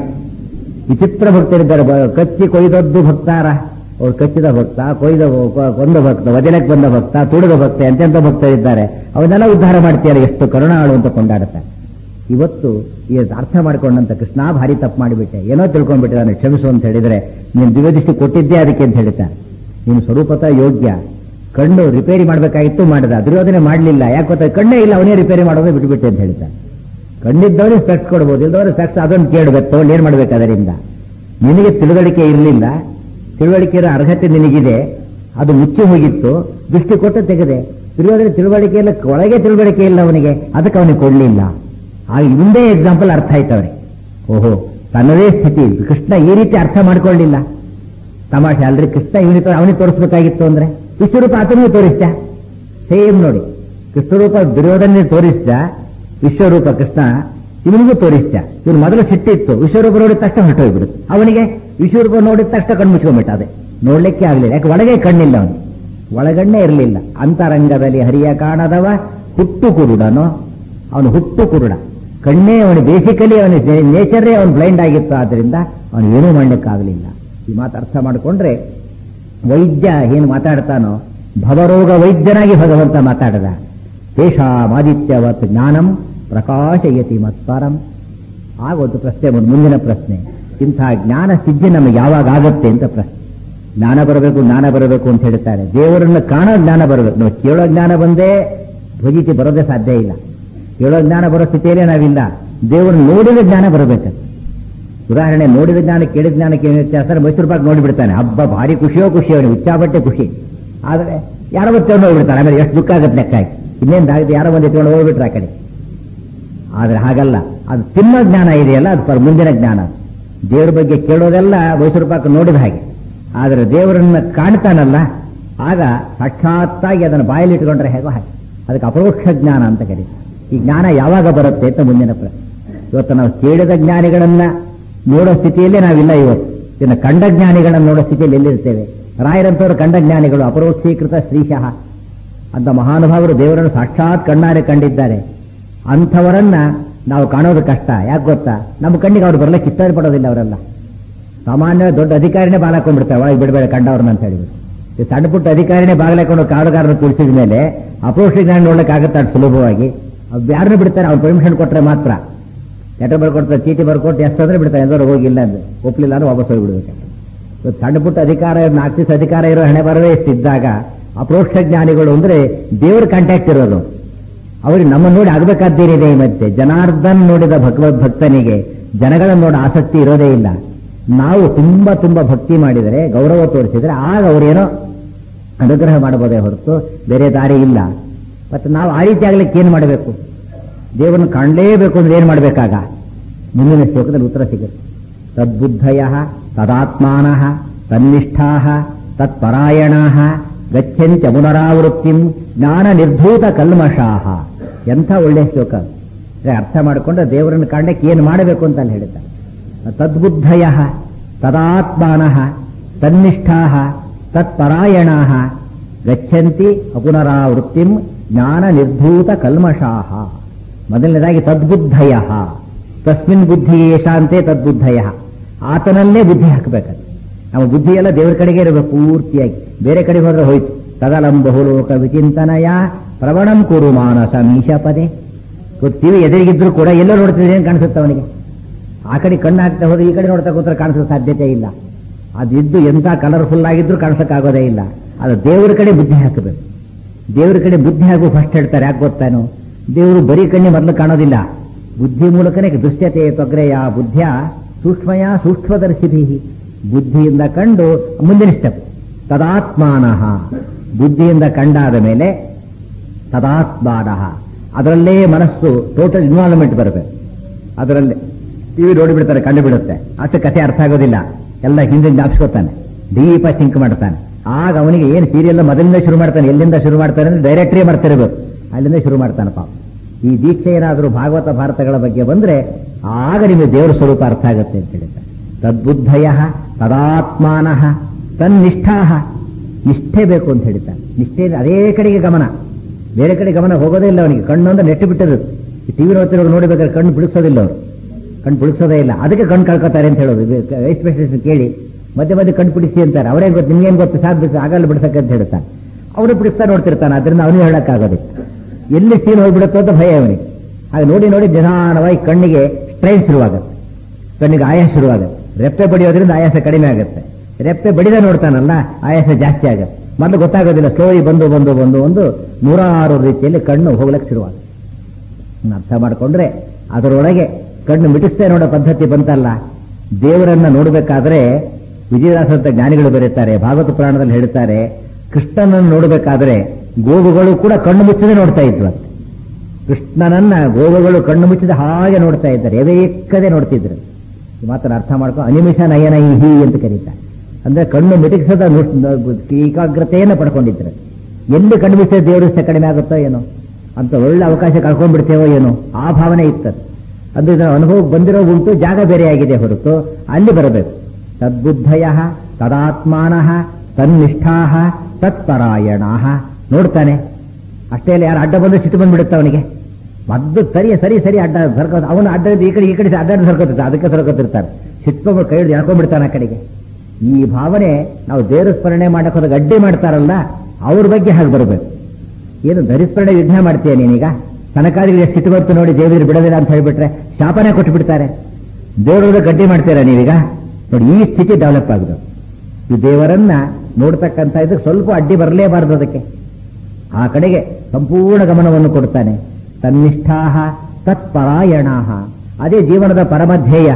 ವಿಚಿತ್ರ ಭಕ್ತರಿದ್ದಾರೆ, ಕಚ್ಚಿ ಕೊಯ್ದದ್ದು ಭಕ್ತಾರ. ಅವ್ರು ಕಚ್ಚಿದ ಭಕ್ತ, ಕೊಯ್ದ ಕೊಂದ ಭಕ್ತ, ವಜನಕ್ಕೆ ಬಂದ ಭಕ್ತ, ತುಳಿದ ಭಕ್ತ, ಎಂತೆಂತ ಭಕ್ತರಿದ್ದಾರೆ. ಅವನ್ನೆಲ್ಲ ಉದ್ಧಾರ ಮಾಡ್ತೀಯಾರ, ಎಷ್ಟು ಕರುಣಾಳು ಅಂತ ಕೊಂಡಾಡುತ್ತಾರೆ. ಇವತ್ತು ಈ ಅರ್ಥ ಮಾಡಿಕೊಂಡಂತ ಕೃಷ್ಣ ಭಾರಿ ತಪ್ಪು ಮಾಡಿಬಿಟ್ಟೆ, ಏನೋ ತಿಳ್ಕೊಂಡ್ಬಿಟ್ಟೆ, ನಾನು ಕ್ಷಮಿಸು ಅಂತ ಹೇಳಿದ್ರೆ ನೀನು ದಿವ್ಯದೃಷ್ಟಿ ಕೊಟ್ಟಿದ್ದೆ ಅದಕ್ಕೆ ಅಂತ ಹೇಳ್ತಾರೆ. ನೀನು ಸ್ವರೂಪತಃ ಯೋಗ್ಯ. ಕಣ್ಣು ರಿಪೇರಿ ಮಾಡಬೇಕಾಗಿತ್ತು, ಮಾಡಿದ. ದುರ್ಯೋಧನೆ ಮಾಡಲಿಲ್ಲ, ಯಾಕೆ ಗೊತ್ತಾ? ಕಣ್ಣೇ ಇಲ್ಲ, ಅವನೇ ರಿಪೇರಿ ಮಾಡೋದೇ ಬಿಟ್ಟುಬಿಟ್ಟೆ ಅಂತ ಹೇಳ್ತಾರೆ. ಕಣ್ಣಿದ್ದವ್ರಿಗೆ ಸ್ಪೆಕ್ಸ್ ಕೊಡ್ಬೋದು, ಇಲ್ಲದವ್ರಿಗೆ ಸ್ಪೆಕ್ಸ್ ಅದನ್ನು ಕೇಳಬೇಕು, ತಗೊಂಡು ಏನ್ ಮಾಡ್ಬೇಕು ಅದರಿಂದ? ನಿನಗೆ ತಿಳುವಳಿಕೆ ಇರಲಿಲ್ಲ, ತಿಳುವಳಿಕೆ ಇರೋ ಅರ್ಹತೆ ನಿನಗಿದೆ, ಅದು ಮುಚ್ಚಿ ಹೋಗಿತ್ತು, ದೃಷ್ಟಿ ಕೊಟ್ಟು ತೆಗೆದೆ. ದುರ್ಯೋಧನೆ ತಿಳುವಳಿಕೆ ಇಲ್ಲ, ಒಳಗೆ ತಿಳುವಳಿಕೆ ಇಲ್ಲ ಅವನಿಗೆ, ಅದಕ್ಕೆ ಅವನಿಗೆ ಕೊಡ್ಲಿಲ್ಲ. ಆಗ ಮುಂದೆ ಎಕ್ಸಾಂಪಲ್ ಅರ್ಥ ಆಯ್ತವ್ರೆ. ಓಹೋ, ತನ್ನದೇ ಸ್ಥಿತಿ. ಕೃಷ್ಣ ಈ ರೀತಿ ಅರ್ಥ ಮಾಡ್ಕೊಳ್ಳಿಲ್ಲ. ತಮಾಷೆ ಅಲ್ರಿ, ಕೃಷ್ಣ ಇವನಿಗೆ ಅವನಿಗೆ ತೋರಿಸ್ಬೇಕಾಗಿತ್ತು ಅಂದ್ರೆ ವಿಶ್ವರೂಪ ಆತನಿಗೆ ತೋರಿಸ್ತ. ಸೇಮ್ ನೋಡಿ, ಕೃಷ್ಣರೂಪ ದುರ್ಯೋಧನ ತೋರಿಸ್ತ, ವಿಶ್ವರೂಪ ಕೃಷ್ಣ ಇವನಿಗೂ ತೋರಿಸ್ತ. ಇವನು ಮೊದಲು ಸಿಟ್ಟಿತ್ತು, ವಿಶ್ವರೂಪ ನೋಡಿದ ತಕ್ಷಣ ಹೊರಟೋಗ್ಬಿಡುತ್ತೆ. ಅವನಿಗೆ ವಿಶ್ವರೂಪ ನೋಡಿದ ತಕ್ಷಣ ಕಣ್ಣು ಮುಚ್ಕೊಂಡ್ಬಿಟ್ಟ. ಅದೇ ನೋಡ್ಲಿಕ್ಕೆ ಆಗಲಿಲ್ಲ, ಯಾಕೆ ಒಳಗೆ ಕಣ್ಣಿಲ್ಲ ಅವನು, ಒಳಗಣ್ಣೇ ಇರಲಿಲ್ಲ. ಅಂತರಂಗದಲ್ಲಿ ಹರಿಯ ಕಾಣದವ ಹುಟ್ಟು ಕುರುಡನೋ, ಅವನು ಹುಟ್ಟು ಕುರುಡ. ಕಣ್ಣೇ ಅವನು ಬೇಸಿಕಲಿ ಅವನ ನೇಚರೇ ಅವನು ಬ್ಲೈಂಡ್ ಆಗಿತ್ತು, ಆದ್ರಿಂದ ಅವನು ಏನೂ ಮಾಡ್ಲಿಕ್ಕಾಗಲಿಲ್ಲ. ಈ ಮಾತು ಅರ್ಥ ಮಾಡಿಕೊಂಡ್ರೆ ವೈದ್ಯ ಏನು ಮಾತಾಡ್ತಾನೋ, ಭವರೋಗ ವೈದ್ಯನಾಗಿ ಭಗವಂತ ಮಾತಾಡದ. ತೇಷಾಮಾದಿತ್ಯವತ್ ಜ್ಞಾನಂ ಪ್ರಕಾಶಯತಿ ಮತ್ಪರಂ. ಆಗೊಂದು ಪ್ರಶ್ನೆ, ಮುಂದಿನ ಪ್ರಶ್ನೆ, ಇಂತಹ ಜ್ಞಾನ ಸಿದ್ಧಿ ನಮಗೆ ಯಾವಾಗ ಆಗುತ್ತೆ ಅಂತ ಪ್ರಶ್ನೆ. ಜ್ಞಾನ ಬರಬೇಕು, ಜ್ಞಾನ ಬರಬೇಕು ಅಂತ ಹೇಳ್ತಾರೆ. ದೇವರನ್ನು ಕಾಣೋ ಜ್ಞಾನ ಬರಬೇಕು. ನಾವು ಕೇಳೋ ಜ್ಞಾನ ಬಂದೇ ಭಜಿತಿ ಬರೋದೇ ಸಾಧ್ಯ ಇಲ್ಲ. ಕೇಳೋ ಜ್ಞಾನ ಬರೋ ಸ್ಥಿತಿಯಲ್ಲೇ ನಾವಿಲ್ಲ. ದೇವರನ್ನು ನೋಡಿದ ಜ್ಞಾನ ಬರಬೇಕು. ಉದಾಹರಣೆ, ನೋಡಿದ ಜ್ಞಾನ ಕೇಳಿದ ಜ್ಞಾನಕ್ಕೆ ಏನು ವ್ಯತ್ಯಾಸ? ಮೈಸೂರು ಪಾಕ್ ನೋಡಿಬಿಡ್ತಾನೆ, ಹಬ್ಬ ಭಾರಿ ಖುಷಿಯೋ ಖುಷಿ, ಅವನಿಗೆ ಉಚ್ಚಾಬಟ್ಟೆ ಖುಷಿ. ಆದರೆ ಯಾರೋ ಬಂದು ತಗೊಂಡು ಹೋಗ್ಬಿಡ್ತಾನೆ, ಆಮೇಲೆ ಎಷ್ಟು ದುಃಖ ಆಗುತ್ತೆ ಲೆಕ್ಕ ಹಾಕಿ. ಇನ್ನೇನು ಯಾರೋ ಬಂದು ತಗೊಂಡು ಹೋಗ್ಬಿಟ್ರೆ ಆ ಕಡೆ. ಆದರೆ ಹಾಗಲ್ಲ, ಅದು ತಿನ್ನೋ ಜ್ಞಾನ ಇದೆಯಲ್ಲ, ಅದು ಪರ ಮುಂದಿನ ಜ್ಞಾನ. ದೇವರ ಬಗ್ಗೆ ಕೇಳೋದೆಲ್ಲ ಮೈಸೂರು ಪಾಕ್ ನೋಡಿದ ಹಾಗೆ. ಆದರೆ ದೇವರನ್ನ ಕಾಣ್ತಾನಲ್ಲ, ಆಗ ಸಾಕ್ಷಾತ್ತಾಗಿ ಅದನ್ನು ಬಾಯಲ್ಲಿ ಇಟ್ಕೊಂಡ್ರೆ ಹೇಗೋ ಹಾಗೆ. ಅದಕ್ಕೆ ಅಪರೋಕ್ಷ ಜ್ಞಾನ ಅಂತ ಕರೀತಾರೆ. ಈ ಜ್ಞಾನ ಯಾವಾಗ ಬರುತ್ತೆ ಅಂತ ಮುಂದಿನ ಪ್ರಶ್ನೆ. ಇವತ್ತು ನಾವು ಕೇಳಿದ ಜ್ಞಾನಿಗಳನ್ನ ನೋಡೋ ಸ್ಥಿತಿಯಲ್ಲೇ ನಾವಿಲ್ಲ. ಇವತ್ತು ಇನ್ನು ಕಂಡಜ್ಞಾನಿಗಳನ್ನು ನೋಡೋ ಸ್ಥಿತಿಯಲ್ಲಿ ಎಲ್ಲಿರ್ತೇವೆ? ರಾಯರಂತವರು ಕಂಡಜ್ಞಾನಿಗಳು, ಅಪರೋಕ್ಷೀಕೃತ ಶ್ರೀಶಃ ಅಂತ ಮಹಾನುಭಾವರು ದೇವರನ್ನು ಸಾಕ್ಷಾತ್ ಕಣ್ಣಾರೆ ಕಂಡಿದ್ದಾರೆ. ಅಂಥವರನ್ನ ನಾವು ಕಾಣೋದು ಕಷ್ಟ. ಯಾಕೆ ಗೊತ್ತಾ? ನಮ್ಮ ಕಣ್ಣಿಗೆ ಅವ್ರು ಬರ್ಲಿಕ್ಕೆ ಇಷ್ಟ ಪಡೋದಿಲ್ಲ. ಅವರೆಲ್ಲ ಸಾಮಾನ್ಯ ದೊಡ್ಡ ಅಧಿಕಾರಿನೇ ಬಾಲಾಕೊಂಡ್ಬಿಡ್ತಾರೆ, ಒಳಗೆ ಬಿಡಬೇಡ ಕಂಡವ್ರನ್ನ ಅಂತ ಹೇಳಿದ್ರು. ಈ ಸಣ್ಣ ಪುಟ್ಟ ಅಧಿಕಾರಿನೇ ಬಾಗಲಾಕೊಂಡು ಕಾಡುಗಾರನ ಕುಳಿಸಿದ ಮೇಲೆ ಅಪರೋಕ್ಷ ಜ್ಞಾನ ನೋಡ್ಲಿಕ್ಕೆ ಆಗುತ್ತೆ ಅಷ್ಟು ಸುಲಭವಾಗಿ. ಅವ್ರು ಯಾರನ್ನೂ ಬಿಡ್ತಾರೆ, ಅವ್ರು ಪರ್ಮಿಷನ್ ಕೊಟ್ಟರೆ ಮಾತ್ರ. ಲೆಟರ್ ಬರ್ಕೊಡ್ತಾರೆ, ಚೀಟಿ ಬರ್ಕೊಟ್ಟು ಎಷ್ಟಂದ್ರೆ ಬಿಡ್ತಾರೆ, ಎಲ್ಲರೂ ಹೋಗಿಲ್ಲ ಅಂದ್ರೆ ಒಪ್ಪಲಿಲ್ಲ ಅಂದ್ರೆ ವಾಪಸ್ ಹೋಗಿಬಿಡ್ಬೇಕು. ಸಣ್ಣ ಪುಟ್ಟ ಅಧಿಕಾರ, ನಾಲ್ಕು ದಿವಸ ಅಧಿಕಾರ ಇರೋ ಹಣೆ ಬರವೇ ಇಷ್ಟಿದ್ದಾಗ ಅಪರೋಕ್ಷ ಜ್ಞಾನಿಗಳು ಅಂದ್ರೆ ದೇವರ ಕಾಂಟ್ಯಾಕ್ಟ್ ಇರೋದು. ಅವ್ರಿಗೆ ನಮ್ಮ ನೋಡಿ ಆಗಬೇಕಾದ್ದೇನಿದೆ ಈ ಮಧ್ಯೆ? ಜನಾರ್ದನ್ ನೋಡಿದ ಭಗವದ್ ಭಕ್ತನಿಗೆ ಜನಗಳನ್ನು ನೋಡಿ ಆಸಕ್ತಿ ಇರೋದೇ ಇಲ್ಲ. ನಾವು ತುಂಬಾ ತುಂಬಾ ಭಕ್ತಿ ಮಾಡಿದರೆ, ಗೌರವ ತೋರಿಸಿದ್ರೆ ಆಗ ಅವರೇನೋ ಅನುಗ್ರಹ ಮಾಡಬಹುದೇ ಹೊರತು ಬೇರೆ ದಾರಿ ಇಲ್ಲ. ಮತ್ತೆ ನಾವು ಆ ರೀತಿ ಆಗ್ಲಿಕ್ಕೆ ಏನ್ ಮಾಡಬೇಕು? ದೇವರನ್ನು ಕಾಣಲೇಬೇಕು ಅಂದ್ರೆ ಏನ್ ಮಾಡಬೇಕಾಗ? ಮುಂದಿನ ಶ್ಲೋಕದಲ್ಲಿ ಉತ್ತರ ಸಿಗುತ್ತೆ. ತದ್ಬುದ್ಧಯ ತದಾತ್ಮಾನಃ ತನ್ನಿಷ್ಠಾ ತತ್ಪರಾಯಣಾ ಗಚ್ಚಂತ್ಯ ಪುನರಾವೃತ್ತಿಂ ಜ್ಞಾನ ನಿರ್ಧೂತ ಕಲ್ಮಷಾಹ. ಎಂಥ ಒಳ್ಳೆಯ ಶ್ಲೋಕ. ಅರ್ಥ ಮಾಡಿಕೊಂಡ್ರೆ ದೇವರನ್ನು ಕಾಣಲಿಕ್ಕೆ ಏನು ಮಾಡಬೇಕು ಅಂತ ಅಲ್ಲಿ ಹೇಳಿದ್ದಾರೆ. ತದ್ಬುದ್ಧಯ ತದಾತ್ಮಾನಃ ತನ್ನಿಷ್ಠಾ ತತ್ಪರಾಯಣಾ ಗಚ್ಚಂತಿ ಅಪುನರಾವೃತ್ತಿಂ ಜ್ಞಾನ ನಿರ್ಧೂತ ಕಲ್ಮಷಾಹ. ಮೊದಲನೇದಾಗಿ ತದ್ಬುದ್ಧಯ, ತಸ್ಮಿನ್ ಬುದ್ಧಿ ಯಶಾಂತೆ ತದ್ಬುದ್ಧಯ. ಆತನಲ್ಲೇ ಬುದ್ಧಿ ಹಾಕಬೇಕಂತ. ನಮ್ಮ ಬುದ್ಧಿ ಎಲ್ಲ ದೇವರ ಕಡೆಗೆ ಇರಬೇಕು ಪೂರ್ತಿಯಾಗಿ. ಬೇರೆ ಕಡೆ ಹೋದ್ರೆ ಹೋಯ್ತು. ತದಲಂ ಬಹುಲೋಕ ವಿಚಿಂತನಯ ಪ್ರವಣಂ ಕುರು ಮಾನಸ ಮೀಶ ಪದೇ. ಟಿವಿ ಎದುರಿಗಿದ್ರು ಕೂಡ ಎಲ್ಲೋ ನೋಡ್ತಿದ್ರೆ ಏನು ಕಾಣಿಸುತ್ತೆ ಅವನಿಗೆ? ಆ ಕಡೆ ಕಣ್ಣು ಹಾಕ್ತಾ ಹೋದ್ರೆ ಈ ಕಡೆ ನೋಡ್ತಾ ಕೂತ್ರೆ ಕಾಣಿಸೋ ಸಾಧ್ಯತೆ ಇಲ್ಲ. ಅದಿದ್ದು ಎಂಥ ಕಲರ್ಫುಲ್ ಆಗಿದ್ರು ಕಾಣಿಸೋಕ್ಕಾಗೋದೇ ಇಲ್ಲ. ಅದು ದೇವರ ಕಡೆ ಬುದ್ಧಿ ಹಾಕಬೇಕು. ದೇವರ ಕಡೆ ಬುದ್ಧಿ ಹಾಗೂ ಫಸ್ಟ್ ಹೇಳ್ತಾರೆ. ಯಾಕೆ ಗೊತ್ತಾನು? ದೇವರು ಬರೀ ಕಣ್ಣಿ ಮೊದಲು ಕಾಣೋದಿಲ್ಲ, ಬುದ್ಧಿ ಮೂಲಕನೇ ದೃಶ್ಯತೆ ತೊಗ್ರೆಯ ಬುದ್ಧಿಯ ಸೂಕ್ಷ್ಮಯ ಸೂಕ್ಷ್ಮದರ್ಶಿಭಿ. ಬುದ್ಧಿಯಿಂದ ಕಂಡು ಮುಂದಿನ ಸ್ಟೆಪ್ ತದಾತ್ಮಾನಃ. ಬುದ್ಧಿಯಿಂದ ಕಂಡಾದ ಮೇಲೆ ತದಾತ್ಮಾನಃ, ಅದರಲ್ಲೇ ಮನಸ್ಸು ಟೋಟಲ್ ಇನ್ವಾಲ್ವ್ಮೆಂಟ್ ಬರಬೇಕು. ಅದರಲ್ಲೇ ಟಿವಿ ನೋಡಿಬಿಡ್ತಾರೆ, ಕಂಡು ಬಿಡುತ್ತೆ. ಅಷ್ಟು ಕಥೆ ಅರ್ಥ ಆಗೋದಿಲ್ಲ, ಎಲ್ಲ ಹಿಂದೆ ಜ್ಞಾಪಿಸ್ಕೊತಾನೆ, ಡೀಪ ಥಿಂಕ್ ಮಾಡ್ತಾನೆ. ಆಗ ಅವನಿಗೆ ಏನು ಸೀರಿಯಲ್ ಮೊದಲಿಂದ ಶುರು ಮಾಡ್ತಾನೆ, ಎಲ್ಲಿಂದ ಶುರು ಮಾಡ್ತಾನೆ ಅಂದ್ರೆ ಡೈರೆಕ್ಟ್ರೇ ಮಾಡ್ತಿರ್ಬೇಕು, ಅಲ್ಲಿಂದ ಶುರು ಮಾಡ್ತಾನೆ ಪಾಪ. ಈ ದೀಕ್ಷೆ ಏನಾದರೂ ಭಾಗವತ ಭಾರತಗಳ ಬಗ್ಗೆ ಬಂದ್ರೆ ಆಗ ನಿಮಗೆ ದೇವರ ಸ್ವರೂಪ ಅರ್ಥ ಆಗುತ್ತೆ ಅಂತ ಹೇಳಿದ್ದಾರೆ. ತದ್ಬುದ್ಧಯ ತದಾತ್ಮಾನಃ ತನ್ನಿಷ್ಠಾ. ನಿಷ್ಠೆ ಬೇಕು ಅಂತ ಹೇಳ್ತಾನೆ. ನಿಷ್ಠೆ ಅದೇ ಕಡೆಗೆ ಗಮನ, ಬೇರೆ ಕಡೆ ಗಮನ ಹೋಗೋದೇ ಇಲ್ಲ ಅವನಿಗೆ. ಕಣ್ಣು ಅಂದ್ರೆ ನೆಟ್ಟು ಬಿಟ್ಟಿರುತ್ತೆ. ಈ ಟಿವಿ ನೋಡ್ತಿರೋರು ನೋಡಬೇಕಾದ್ರೆ ಕಣ್ಣು ಬಿಡಿಸೋದಿಲ್ಲ ಅವರು, ಕಣ್ಣು ಬಿಡಿಸೋದೇ ಇಲ್ಲ. ಅದಕ್ಕೆ ಕಣ್ಣು ಕಳ್ಕೊತಾರೆ ಅಂತ ಹೇಳೋದು. ಎಸ್ಪೆಷಲಿಸ್ಟ್ ಕೇಳಿ ಮಧ್ಯೆ ಮಧ್ಯೆ ಕಣ್ಣು ಬಿಡಿಸಿ ಅಂತಾರೆ. ಅವರೇ ಗೊತ್ತು, ನಿಮ್ಗೇನು ಗೊತ್ತು ಸಾಕು ಬಿಡಿಸಿ ಆಗಲ್ಲ ಬಿಡಿಸಕ್ಕೆ ಅಂತ ಹೇಳ್ತಾನೆ. ಅವನು ಬಿಡಿಸ್ತಾ ನೋಡ್ತಿರ್ತಾನೆ, ಅದರಿಂದ ಅವನಿಗೆ ಹೇಳಕ್ಕಾಗೋದಿಲ್ಲ. ಎಲ್ಲಿ ಸೀನ್ ಹೋಗ್ಬಿಡುತ್ತೋ ಅಂತ ಭಯ ಅವನಿಗೆ. ಹಾಗೆ ನೋಡಿ ನೋಡಿ ನಿಧಾನವಾಗಿ ಕಣ್ಣಿಗೆ ಸ್ಟ್ರೈನ್ ಶುರುವಾಗುತ್ತೆ, ಕಣ್ಣಿಗೆ ಆಯಾಸ ಶುರುವಾಗುತ್ತೆ. ರೆಪ್ಪೆ ಬಡಿಯೋದ್ರಿಂದ ಆಯಾಸ ಕಡಿಮೆ ಆಗುತ್ತೆ. ರೆಪ್ಪೆ ಬಡಿದ ನೋಡ್ತಾನಲ್ಲ ಆಯಾಸ ಜಾಸ್ತಿ ಆಗುತ್ತೆ. ಮೊದಲು ಗೊತ್ತಾಗೋದಿಲ್ಲ, ಸ್ಲೋರಿ ಬಂದು ಬಂದು ಬಂದು ಒಂದು ನೂರಾರು ರೀತಿಯಲ್ಲಿ ಕಣ್ಣು ಹೋಗ್ಲಿಕ್ಕೆ ಶುರುವಾಗುತ್ತೆ. ಅರ್ಥ ಮಾಡಿಕೊಂಡ್ರೆ ಅದರೊಳಗೆ ಕಣ್ಣು ಮಿಟಿಸ್ತೇ ನೋಡೋ ಪದ್ಧತಿ ಬಂತಲ್ಲ. ದೇವರನ್ನ ನೋಡಬೇಕಾದ್ರೆ ವಿಜಯದಾಸಂತ ಜ್ಞಾನಿಗಳು ಬರೀತಾರೆ, ಭಾಗವತ ಪುರಾಣದಲ್ಲಿ ಹೇಳ್ತಾರೆ, ಕೃಷ್ಣನನ್ನು ನೋಡಬೇಕಾದ್ರೆ ಗೋವುಗಳು ಕೂಡ ಕಣ್ಣು ಮುಚ್ಚದೆ ನೋಡ್ತಾ ಇದ್ವು. ಕೃಷ್ಣನನ್ನ ಗೋವುಗಳು ಕಣ್ಣು ಮುಚ್ಚದೆ ಹಾಗೆ ನೋಡ್ತಾ ಇದ್ದಾರೆ, ಎವೆಕ್ಕದೆ ನೋಡ್ತಿದ್ರು. ಈ ಮಾತನ್ನು ಅರ್ಥ ಮಾಡ್ಕೊ. ಅನಿಮಿಷ ನಯನ ಹಿ ಅಂತ ಕರೀತಾರೆ. ಅಂದ್ರೆ ಕಣ್ಣು ಮಿಟಿಸದ ಏಕಾಗ್ರತೆಯನ್ನು ಪಡ್ಕೊಂಡಿದ್ರು. ಎಲ್ಲಿ ಕಣ್ಣು ಮುಚ್ಚಿದ ದೇವರು ಕಡಿಮೆ ಆಗುತ್ತೋ ಏನೋ ಅಂತ ಒಳ್ಳೆ ಅವಕಾಶ ಕಳ್ಕೊಂಡ್ಬಿಡ್ತೇವೋ ಏನೋ ಆ ಭಾವನೆ ಇರ್ತದೆ. ಅಂದ್ರೆ ಇದರ ಅನುಭವ ಬಂದಿರೋ ಉಂಟು, ಜಾಗ ಬೇರೆಯಾಗಿದೆ ಹೊರತು ಅಲ್ಲಿ ಬರಬೇಕು. ತದ್ಬುದ್ಧಯ ತದಾತ್ಮಾನಃ ತನ್ನಿಷ್ಠಾ ತತ್ಪರಾಯಣಾ. ನೋಡ್ತಾನೆ ಅಷ್ಟೇ ಅಲ್ಲ, ಯಾರು ಅಡ್ಡ ಬಂದು ಸಿಟ್ಟು ಬಂದ್ಬಿಡುತ್ತೆ ಅವನಿಗೆ. ಮದ್ದು ಸರಿ ಸರಿ ಸರಿ ಅಡ್ಡ ಸರ್ಕೋ, ಅವನು ಅಡ್ಡ ಈ ಕಡೆ ಈ ಕಡೆ ಅಡ್ಡ ಸರ್ಕೋತಿರ್ತಾರೆ, ಅದಕ್ಕೆ ಸರ್ಕೋತಿರ್ತಾರೆ. ಸಿಟ್ಟು ಕೈ ಹಿಡಿದು ಎಳ್ಕೊಂಡ್ಬಿಡ್ತಾನೆ ಆ ಕಡೆಗೆ. ಈ ಭಾವನೆ ನಾವು ದೇವರ ಸ್ಮರಣೆ ಮಾಡಕ್ಕೆ ಹೋದಾಗ ಅಡ್ಡಿ ಮಾಡ್ತಾರಲ್ಲ ಅವ್ರ ಬಗ್ಗೆ ಹಾಗೆ ಬರಬೇಕು. ಏನು ಧರಿಸ್ಮರಣೆ ವಿಘ್ನ ಮಾಡ್ತೀಯ ನೀನೀಗ? ತನಕಾದಿಗೆ ಎಷ್ಟು ಸಿಟ್ಟು ಬರ್ತು ನೋಡಿ ದೇವರು ಬಿಡೋದಿಲ್ಲ ಅಂತ ಹೇಳಿಬಿಟ್ರೆ ಶಾಪನೇ ಕೊಟ್ಟು ಬಿಡ್ತಾರೆ. ದೇವರ ಗಡ್ಡಿ ಮಾಡ್ತೀರಾ ನೀವೀಗ? ನೋಡಿ, ಈ ಸ್ಥಿತಿ ಡೆವಲಪ್ ಆಗುದು. ಈ ದೇವರನ್ನ ನೋಡ್ತಕ್ಕಂಥ ಇದಕ್ಕೆ ಸ್ವಲ್ಪ ಅಡ್ಡಿ ಬರಲೇಬಾರದು. ಅದಕ್ಕೆ ಆ ಕಡೆಗೆ ಸಂಪೂರ್ಣ ಗಮನವನ್ನು ಕೊಡ್ತಾನೆ. ತನ್ನಿಷ್ಠಾ ತತ್ಪರಾಯಣಾ. ಅದೇ ಜೀವನದ ಪರಮಧ್ಯೇಯ.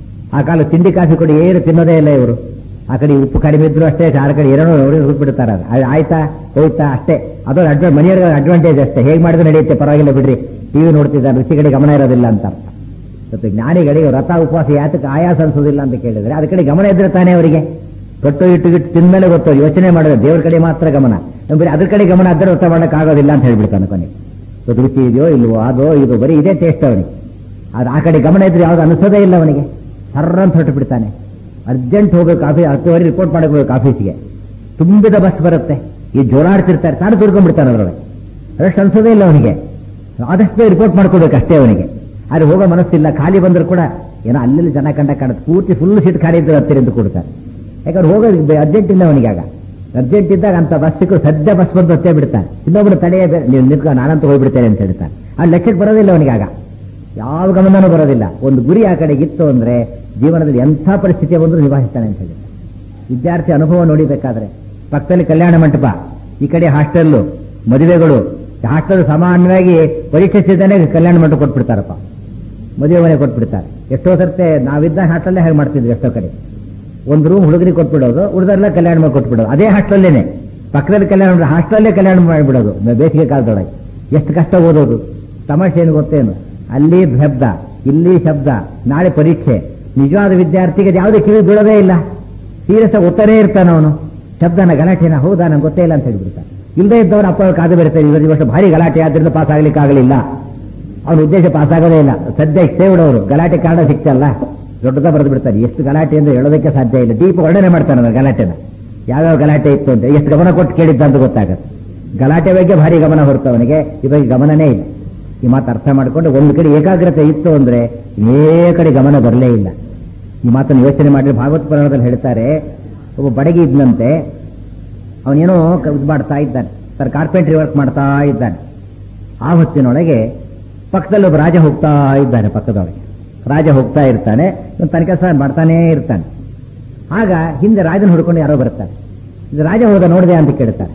ಆ ಕಾಲ ತಿಂಡಿ ಕಾಫಿ ಕೊಡಿ ಏನು ತಿನ್ನೋದೇ ಇಲ್ಲ ಇವರು. ಆ ಕಡೆ ಉಪ್ಪು ಕಡಿಮೆ ಇದ್ರು ಅಷ್ಟೇ, ಆ ಕಡೆ ಏನೋ ನೋಡಿ ಹುಟ್ಬಿಡ್ತಾರೆ. ಆಯ್ತಾ ಹೋಯ್ತಾ ಅಷ್ಟೇ. ಅದರ ಅಡ್ವ ಮನೆಯವರ ಅಡ್ವಾಂಟೇಜ್ ಅಷ್ಟೇ. ಹೇಗೆ ಮಾಡಿದ್ರೆ ನಡೆಯುತ್ತೆ, ಪರವಾಗಿಲ್ಲ ಬಿಡ್ರಿ, ಟಿವಿ ನೋಡ್ತಿದ್ದಾರೆ, ರುಚಿ ಕಡೆ ಗಮನ ಇರೋದಿಲ್ಲ ಅಂತ ಅರ್ಥ. ಮತ್ತು ಜ್ಞಾನಿಗಳಿಗೆ ವ್ರತ ಉಪವಾಸ ಯಾತಕ್ಕೆ ಆಯಾಸ ಅನ್ಸೋದಿಲ್ಲ ಅಂತ ಕೇಳಿದ್ರೆ ಅದ ಕಡೆ ಗಮನ ಇದ್ರೆ ತಾನೇ ಅವರಿಗೆ. ಕಟ್ಟು ಇಟ್ಟು ಇಟ್ಟು ತಿಂದ್ಮೇಲೆ ಗೊತ್ತು, ಯೋಚನೆ ಮಾಡಿದ್ರೆ ದೇವ್ರ ಕಡೆ ಮಾತ್ರ ಗಮನ. ಬರೀ ಅದ್ರ ಕಡೆ ಗಮನ ಅದ್ರ ವ್ರತ ಮಾಡಕ್ ಆಗೋದಿಲ್ಲ ಅಂತ ಹೇಳ್ಬಿಡ್ತಾನೆ ಕೊನೆಗೆ. ರುಚಿ ಇದೆಯೋ ಇಲ್ವೋ, ಅದೋ ಇದು ಬರೀ ಇದೇ ಟೇಸ್ಟ್ ಅವನಿಗೆ. ಅದು ಆ ಕಡೆ ಗಮನ ಇದ್ರೆ ಯಾವ್ದು ಅನಿಸೋದೇ ಇಲ್ಲ ಅವನಿಗೆ. ಸರ್ರ ಅಂತ ಹೊರಟು ಬಿಡ್ತಾನೆ. ಅರ್ಜೆಂಟ್ ಹೋಗ್ಬೇಕು ಆಫೀಸ್, ಹತ್ತುವರೆ ರಿಪೋರ್ಟ್ ಮಾಡಬೇಕು ಆಫೀಸ್ಗೆ. ತುಂಬಿದ ಬಸ್ ಬರುತ್ತೆ, ಈ ಜೋರಾಡ್ತಿರ್ತಾರೆ, ತಾನು ತಿರ್ಕೊಂಡ್ಬಿಡ್ತಾನೆ ಅದರೊಳಗೆ. ಅದಷ್ಟು ಅನ್ಸೋದೇ ಇಲ್ಲ ಅವನಿಗೆ, ಆದಷ್ಟು ರಿಪೋರ್ಟ್ ಮಾಡ್ಕೋಬೇಕು ಅಷ್ಟೇ ಅವನಿಗೆ. ಆದರೆ ಹೋಗೋ ಮನಸ್ಸಿಲ್ಲ. ಖಾಲಿ ಬಂದರೂ ಕೂಡ ಏನೋ ಅಲ್ಲಿ ಜನ ಕಂಡ ಕಾಣುತ್ತೆ, ಪೂರ್ತಿ ಫುಲ್ ಸೀಟ್ ಖಾಲಿ ಇದ್ದು ಹತ್ತಿರ ಅಂತ ಕೊಡ್ತಾರೆ. ಯಾಕಂದ್ರೆ ಹೋಗೋದು ಅರ್ಜೆಂಟ್ ಇಲ್ಲ ಅವನಿಗೆ. ಆಗ ಅರ್ಜೆಂಟ್ ಇದ್ದಾಗ ಅಂತ ಬಸ್ ಸಿಕ್ಕರು ಸದ್ಯ ಬಸ್ ಬಂದು ಹತ್ತೇ ಬಿಡ್ತಾನೆ. ಇನ್ನೊಬ್ರು ತಡೆಯ ನೀವು ನಿಂತ್ಕೊ ನಾನಂತೂ ಹೋಗ್ಬಿಡ್ತೇನೆ ಅಂತ ಹೇಳ್ತಾನೆ. ಆ ಲೆಕ್ಕಕ್ಕೆ ಬರೋದಿಲ್ಲ ಅವನಿಗೆ. ಆಗ ಯಾವ ಗಮನನೂ ಬರೋದಿಲ್ಲ. ಒಂದು ಗುರಿ ಆ ಕಡೆಗೆ ಇತ್ತು ಅಂದ್ರೆ ಜೀವನದಲ್ಲಿ ಎಂಥ ಪರಿಸ್ಥಿತಿ ಬಂದರೂ ನಿಭಾಯಿಸ್ತಾನೆ ಅಂತ ಹೇಳಿದ್ದಾರೆ. ವಿದ್ಯಾರ್ಥಿ ಅನುಭವ ನೋಡಿಬೇಕಾದ್ರೆ ಪಕ್ಕದಲ್ಲಿ ಕಲ್ಯಾಣ ಮಂಟಪ, ಈ ಕಡೆ ಹಾಸ್ಟೆಲ್ಲು, ಮದುವೆಗಳು. ಹಾಸ್ಟೆಲ್ ಸಾಮಾನ್ಯವಾಗಿ ಪರೀಕ್ಷೆ ಸಿದ್ಧನೇ ಕಲ್ಯಾಣ ಮಂಟಪ ಕೊಟ್ಬಿಡ್ತಾರಪ್ಪ, ಮದುವೆ ಮನೆ ಕೊಟ್ಬಿಡ್ತಾರೆ. ಎಷ್ಟೋ ಸರ್ತೆ ನಾವಿದ್ದ ಹಾಸ್ಟೆಲ್ಲೇ ಹಾಗೆ ಮಾಡ್ತಿದ್ವಿ. ಎಷ್ಟೋ ಕಡೆ ಒಂದು ರೂಮ್ ಹುಡುಗರಿಗೆ ಕೊಟ್ಬಿಡೋದು, ಉಳಿದರೆಲ್ಲ ಕಲ್ಯಾಣ ಮಾಡಿ ಕೊಟ್ಬಿಡೋದು. ಅದೇ ಹಾಸ್ಟೆಲ್ಲೇನೆ ಪಕ್ಕದಲ್ಲಿ ಕಲ್ಯಾಣ ಮಾಡಿ ಹಾಸ್ಟೆಲ್ಲೇ ಕಲ್ಯಾಣ ಮಾಡಿಬಿಡೋದು. ಬೇಸಿಗೆ ಕಾಲದೊಳಗೆ ಎಷ್ಟು ಕಷ್ಟ ಓದೋದು. ತಮಾಷೆ ಏನು ಗೊತ್ತೇನು, ಅಲ್ಲಿ ಶಬ್ದ, ಇಲ್ಲಿ ಶಬ್ದ, ನಾಳೆ ಪರೀಕ್ಷೆ. ನಿಜವಾದ ವಿದ್ಯಾರ್ಥಿಗೆ ಯಾವುದೇ ಕಿವಿ ಬೀಳೋದೇ ಇಲ್ಲ. ಸೀರಿಯಸ್ ಆಗಿ ಓದ್ತಾನೇ ಇರ್ತಾನೆ ಅವನು. ಶಬ್ದನ ಗಲಾಟೆನ ಹೌದಾ ನಂಗೆ ಗೊತ್ತೇ ಇಲ್ಲ ಅಂತ ಹೇಳ್ಬಿಡ್ತಾನೆ. ಇಲ್ಲದೇ ಇದ್ದವ್ರು ಅಪ್ಪ ಕಾದು ಬರೀತಾರೆ, ಇವತ್ತು ವರ್ಷ ಭಾರಿ ಗಲಾಟೆ ಆದ್ರಿಂದ ಪಾಸ್ ಆಗ್ಲಿಕ್ಕೆ ಆಗಲಿಲ್ಲ, ಅವನ ಉದ್ದೇಶ ಪಾಸ್ ಆಗೋದೇ ಇಲ್ಲ. ಸದ್ಯ ಇಷ್ಟೇ ಬಿಡೋರು, ಗಲಾಟೆ ಕಾರಣ ಸಿಕ್ತಲ್ಲ ದೊಡ್ಡದ ಬರೆದು ಬಿಡ್ತಾರೆ. ಎಷ್ಟು ಗಲಾಟೆ ಅಂದ್ರೆ ಹೇಳೋದಕ್ಕೆ ಸಾಧ್ಯ ಇಲ್ಲ. ದೀಪ ವರ್ಣನೆ ಮಾಡ್ತಾನೆ ಅದರ ಗಲಾಟೆನ, ಯಾವ್ಯಾವ ಗಲಾಟೆ ಇತ್ತು ಅಂತ, ಎಷ್ಟು ಗಮನ ಕೊಟ್ಟು ಕೇಳಿದ್ದ ಅಂತ ಗೊತ್ತಾಗುತ್ತೆ. ಗಲಾಟೆ ಬಗ್ಗೆ ಭಾರಿ ಗಮನ ಹೊರತು ಅವನಿಗೆ ಈ ಬಗ್ಗೆ ಗಮನನೇ ಇಲ್ಲ. ಈ ಮಾತು ಅರ್ಥ ಮಾಡಿಕೊಂಡು ಒಂದು ಕಡೆ ಏಕಾಗ್ರತೆ ಇತ್ತು ಅಂದ್ರೆ ಇನ್ನೇ ಕಡೆ ಗಮನ ಬರಲೇ ಇಲ್ಲ. ಈ ಮಾತನ್ನು ಯೋಚನೆ ಮಾಡಿದ್ರೆ ಭಾಗವತ ಪುರಾಣದಲ್ಲಿ ಹೇಳ್ತಾರೆ, ಒಬ್ಬ ಬಡಗಿ ಇದ್ದಂತೆ, ಅವನೇನೋ ಇದು ಮಾಡ್ತಾ ಇದ್ದಾನೆ, ಸರ್ ಕಾರ್ಪೆಂಟ್ರಿ ವರ್ಕ್ ಮಾಡ್ತಾ ಇದ್ದಾನೆ. ಆ ಹೊತ್ತಿನೊಳಗೆ ಪಕ್ಕದಲ್ಲಿ ಒಬ್ಬ ರಾಜ ಹೋಗ್ತಾ ಇದ್ದಾನೆ. ಪಕ್ಕದೊಳಗೆ ರಾಜ ಹೋಗ್ತಾ ಇರ್ತಾನೆ, ತನ್ನ ಕೆಲಸ ಮಾಡ್ತಾನೇ ಇರ್ತಾನೆ. ಆಗ ಹಿಂದೆ ರಾಜನ ಹುಡ್ಕೊಂಡು ಯಾರೋ ಬರ್ತಾರೆ. ಇದು ರಾಜ ಹೋದ ನೋಡಿದೆ ಅಂತ ಕೇಳ್ತಾರೆ.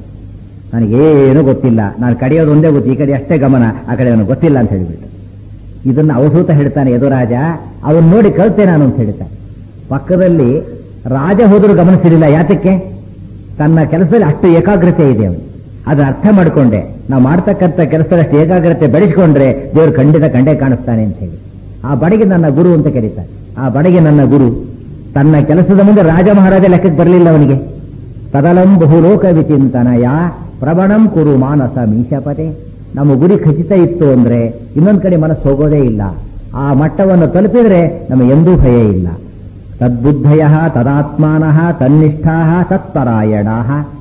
ನನಗೇನು ಗೊತ್ತಿಲ್ಲ, ನಾನು ಕಡೆಯೋದು ಒಂದೇ ಗೊತ್ತು, ಈ ಕಡೆ ಅಷ್ಟೇ ಗಮನ, ಆ ಕಡೆ ನನಗೆ ಗೊತ್ತಿಲ್ಲ ಅಂತ ಹೇಳಿಬಿಟ್ಟು ಇದನ್ನ ಅವಧೂತ ಹೇಳ್ತಾನೆ ಯದು ರಾಜ. ಅವನು ನೋಡಿ ಕಲ್ತೆ ನಾನು ಅಂತ ಹೇಳ್ತಾನೆ. ಪಕ್ಕದಲ್ಲಿ ರಾಜ ಹೋದರೂ ಗಮನಿಸಿರಲಿಲ್ಲ. ಯಾತಕ್ಕೆ? ತನ್ನ ಕೆಲಸದಲ್ಲಿ ಅಷ್ಟು ಏಕಾಗ್ರತೆ ಇದೆ ಅವನು. ಅದನ್ನ ಅರ್ಥ ಮಾಡಿಕೊಂಡೆ, ನಾವು ಮಾಡ್ತಕ್ಕಂಥ ಕೆಲಸದಲ್ಲಿ ಅಷ್ಟು ಏಕಾಗ್ರತೆ ಬೆಳೆಸ್ಕೊಂಡ್ರೆ ದೇವರು ಖಂಡಿತ ಕಂಡೇ ಕಾಣಿಸ್ತಾನೆ ಅಂತ ಹೇಳಿ ಆ ಬಡಗಿ ನನ್ನ ಗುರು ಅಂತ ಕರೀತಾರೆ. ಆ ಬಡಗಿ ನನ್ನ ಗುರು. ತನ್ನ ಕೆಲಸದ ಮುಂದೆ ರಾಜ ಮಹಾರಾಜ ಲೆಕ್ಕಕ್ಕೆ ಬರಲಿಲ್ಲ ಅವನಿಗೆ. ತದಲಂ ಬಹುಲೋಕ ವಿಚಿಂತನಯ ಪ್ರಬಣಂ ಕುರು ಮಾನಸ ಮೀಶಪತೆ. ನಮ್ಮ ಗುರಿ ಖಚಿತ ಇತ್ತು ಅಂದ್ರೆ ಇನ್ನೊಂದು ಕಡೆ ಮನಸ್ಸು ಹೋಗೋದೇ ಇಲ್ಲ. ಆ ಮಟ್ಟವನ್ನು ತಲುಪಿದ್ರೆ ನಮಗೆ ಎಂದೂ ಭಯ ಇಲ್ಲ. ತದ್ಬುದ್ಧಯ ತದಾತ್ಮಾನಃ ತನ್ನಿಷ್ಠಾ ತತ್ಪರಾಯಣಾ.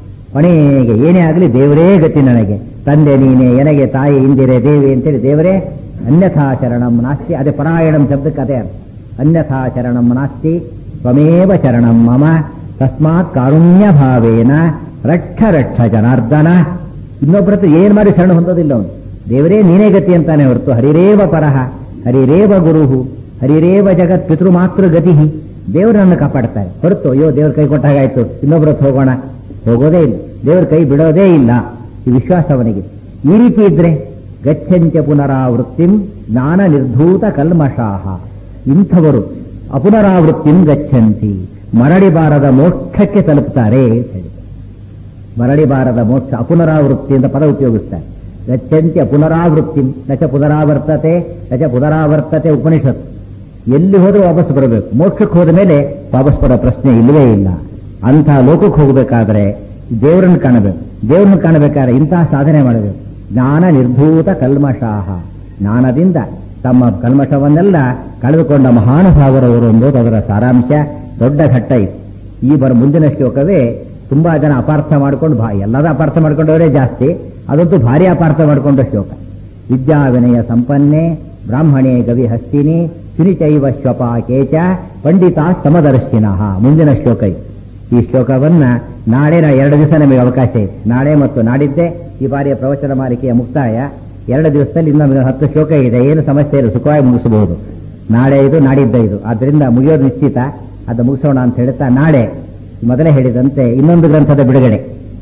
ಕೊನೆಗೆ ಏನೇ ಆಗಲಿ ದೇವರೇ ಗತಿ ನನಗೆ, ತಂದೆ ನೀನೆ ಎನಗೆ ತಾಯಿ ಇಂದಿರೆ ದೇವಿ ಅಂತೇಳಿ ದೇವರೇ. ಅನ್ಯಥಾ ಶರಣಂ ನಾಸ್ತಿ, ಅದೇ ಪರಾಯಣಂ ಶಬ್ದಕ್ಕೆ ಅದೇ ಅನ್ಯಥಾ ಶರಣಂ ನಾಸ್ತಿ ತ್ವಮೇವ ಶರಣಂ ಮಮ ತಸ್ಮಾತ್ ಕಾರುಣ್ಯ ಭಾವೇನ ರಕ್ಷ ರಕ್ಷ ಜನಾರ್ದನ. ಇನ್ನೊಬ್ಬರ ಹತ್ರ ಏನ್ ಮಾಡಿ ಶರಣ ಹೊಂದೋದಿಲ್ಲ ಅವನು. ದೇವರೇ ನೀನೇ ಗತಿ ಅಂತಾನೆ ಹೊರತು ಹರಿರೇವ ಪರಹ ಹರಿರೇವ ಗುರುಹು ಹರಿರೇವ ಜಗತ್ ಪಿತೃ ಮಾತೃ ಗತಿ. ದೇವರನ್ನು ಕಾಪಾಡ್ತಾರೆ ಹೊರತು ಅಯ್ಯೋ ದೇವ್ರ ಕೈ ಕೊಟ್ಟಾಗಾಯ್ತು ಇನ್ನೊಬ್ಬರ ಹತ್ರ ಹೋಗೋಣ, ಹೋಗೋದೇ ಇಲ್ಲ. ದೇವ್ರ ಕೈ ಬಿಡೋದೇ ಇಲ್ಲ. ಈ ವಿಶ್ವಾಸ ಅವನಿಗೆ. ಈ ರೀತಿ ಇದ್ರೆ ಗಚ್ಚಂಚ ಪುನರಾವೃತ್ತಿಂ ಜ್ಞಾನ ನಿರ್ಧೂತ ಕಲ್ಮಷಾಹ. ಇಂಥವರು ಅಪುನರಾವೃತ್ತಿಂ ಗಚ್ಚಂತಿ, ಮರಳಿಬಾರದ ಮೋಕ್ಷಕ್ಕೆ ತಲುಪ್ತಾರೆ. ಮರಳಿಬಾರದ ಮೋಕ್ಷ ಅಪುನರಾವೃತ್ತಿ ಅಂತ ಪದ ಉಪಯೋಗಿಸ್ತಾರೆ. ಗಚ್ಚಂತಿ ಅಪುನರಾವೃತ್ತಿಂ ನಚ ಪುನರಾವರ್ತತೆ ನಚ ಪುನರಾವರ್ತತೆ ಉಪನಿಷತ್. ಎಲ್ಲಿ ಹೋದ್ರೂ ವಾಪಸ್ ಬರಬೇಕು. ಮೋಕ್ಷಕ್ಕೆ ಹೋದ ಮೇಲೆ ವಾಪಸ್ ಬರೋ ಪ್ರಶ್ನೆ ಇಲ್ಲವೇ ಇಲ್ಲ. ಅಂಥ ಲೋಕಕ್ಕೆ ಹೋಗಬೇಕಾದ್ರೆ ದೇವರನ್ನು ಕಾಣಬೇಕು. ದೇವರನ್ನು ಕಾಣಬೇಕಾದ್ರೆ ಇಂತಹ ಸಾಧನೆ ಮಾಡಬೇಕು. ಜ್ಞಾನ ನಿರ್ಧೂತ ಕಲ್ಮಷಾಹ. ಜ್ಞಾನದಿಂದ ತಮ್ಮ ಕಲ್ಮಷವನ್ನೆಲ್ಲ ಕಳೆದುಕೊಂಡ ಮಹಾನುಭಾವರವರು ಎಂಬುದು ಅದರ ಸಾರಾಂಶ. ದೊಡ್ಡ ಘಟ್ಟ ಇದು. ಈ ಬರ ಮುಂದಿನ ಶ್ಲೋಕವೇ ತುಂಬಾ ಜನ ಅಪಾರ್ಥ ಮಾಡ್ಕೊಂಡು ಭಾ ಎಲ್ಲರೂ ಅಪಾರ್ಥ ಮಾಡ್ಕೊಂಡವರೇ ಜಾಸ್ತಿ. ಅದಂತೂ ಭಾರಿ ಅಪಾರ್ಥ ಮಾಡಿಕೊಂಡ ಶ್ಲೋಕ. ವಿದ್ಯಾ ವಿನಯ ಸಂಪನ್ನೆ ಬ್ರಾಹ್ಮಣೇ ಗವಿ ಹಸ್ತಿನಿ ಸುನಿಚೈವ ಶ್ವಪ ಕೇಚ ಪಂಡಿತ ಸಮದರ್ಶಿನಃ. ಮುಂದಿನ ಶ್ಲೋಕ ಇದು. ಈ ಶ್ಲೋಕವನ್ನ ನಾಳೆ ಎರಡು ದಿವಸ ನಮಗೆ ಅವಕಾಶ ಇದೆ. ನಾಳೆ ಮತ್ತು ನಾಡಿದ್ದೆ ಈ ಬಾರಿಯ ಪ್ರವಚನ ಮಾಲಿಕೆಯ ಮುಕ್ತಾಯ. ಎರಡು ದಿವಸದಲ್ಲಿ ಇನ್ನೊಂದು ಹತ್ತು ಶ್ಲೋಕ ಇದೆ. ಏನು ಸಮಸ್ಯೆ ಇಲ್ಲ, ಸುಖವಾಗಿ ಮುಗಿಸಬಹುದು. ನಾಳೆ ಇದು ನಾಡಿದ್ದ ಇದು, ಆದ್ದರಿಂದ ಮುಗಿಯೋದು ನಿಶ್ಚಿತ. ಅದು ಮುಗಿಸೋಣ ಅಂತ ಹೇಳ್ತಾ ನಾಳೆ ಮೊದಲೇ ಹೇಳಿದಂತೆ ಇನ್ನೊಂದು ಗ್ರಂಥದ ಬಿಡುಗಡೆ.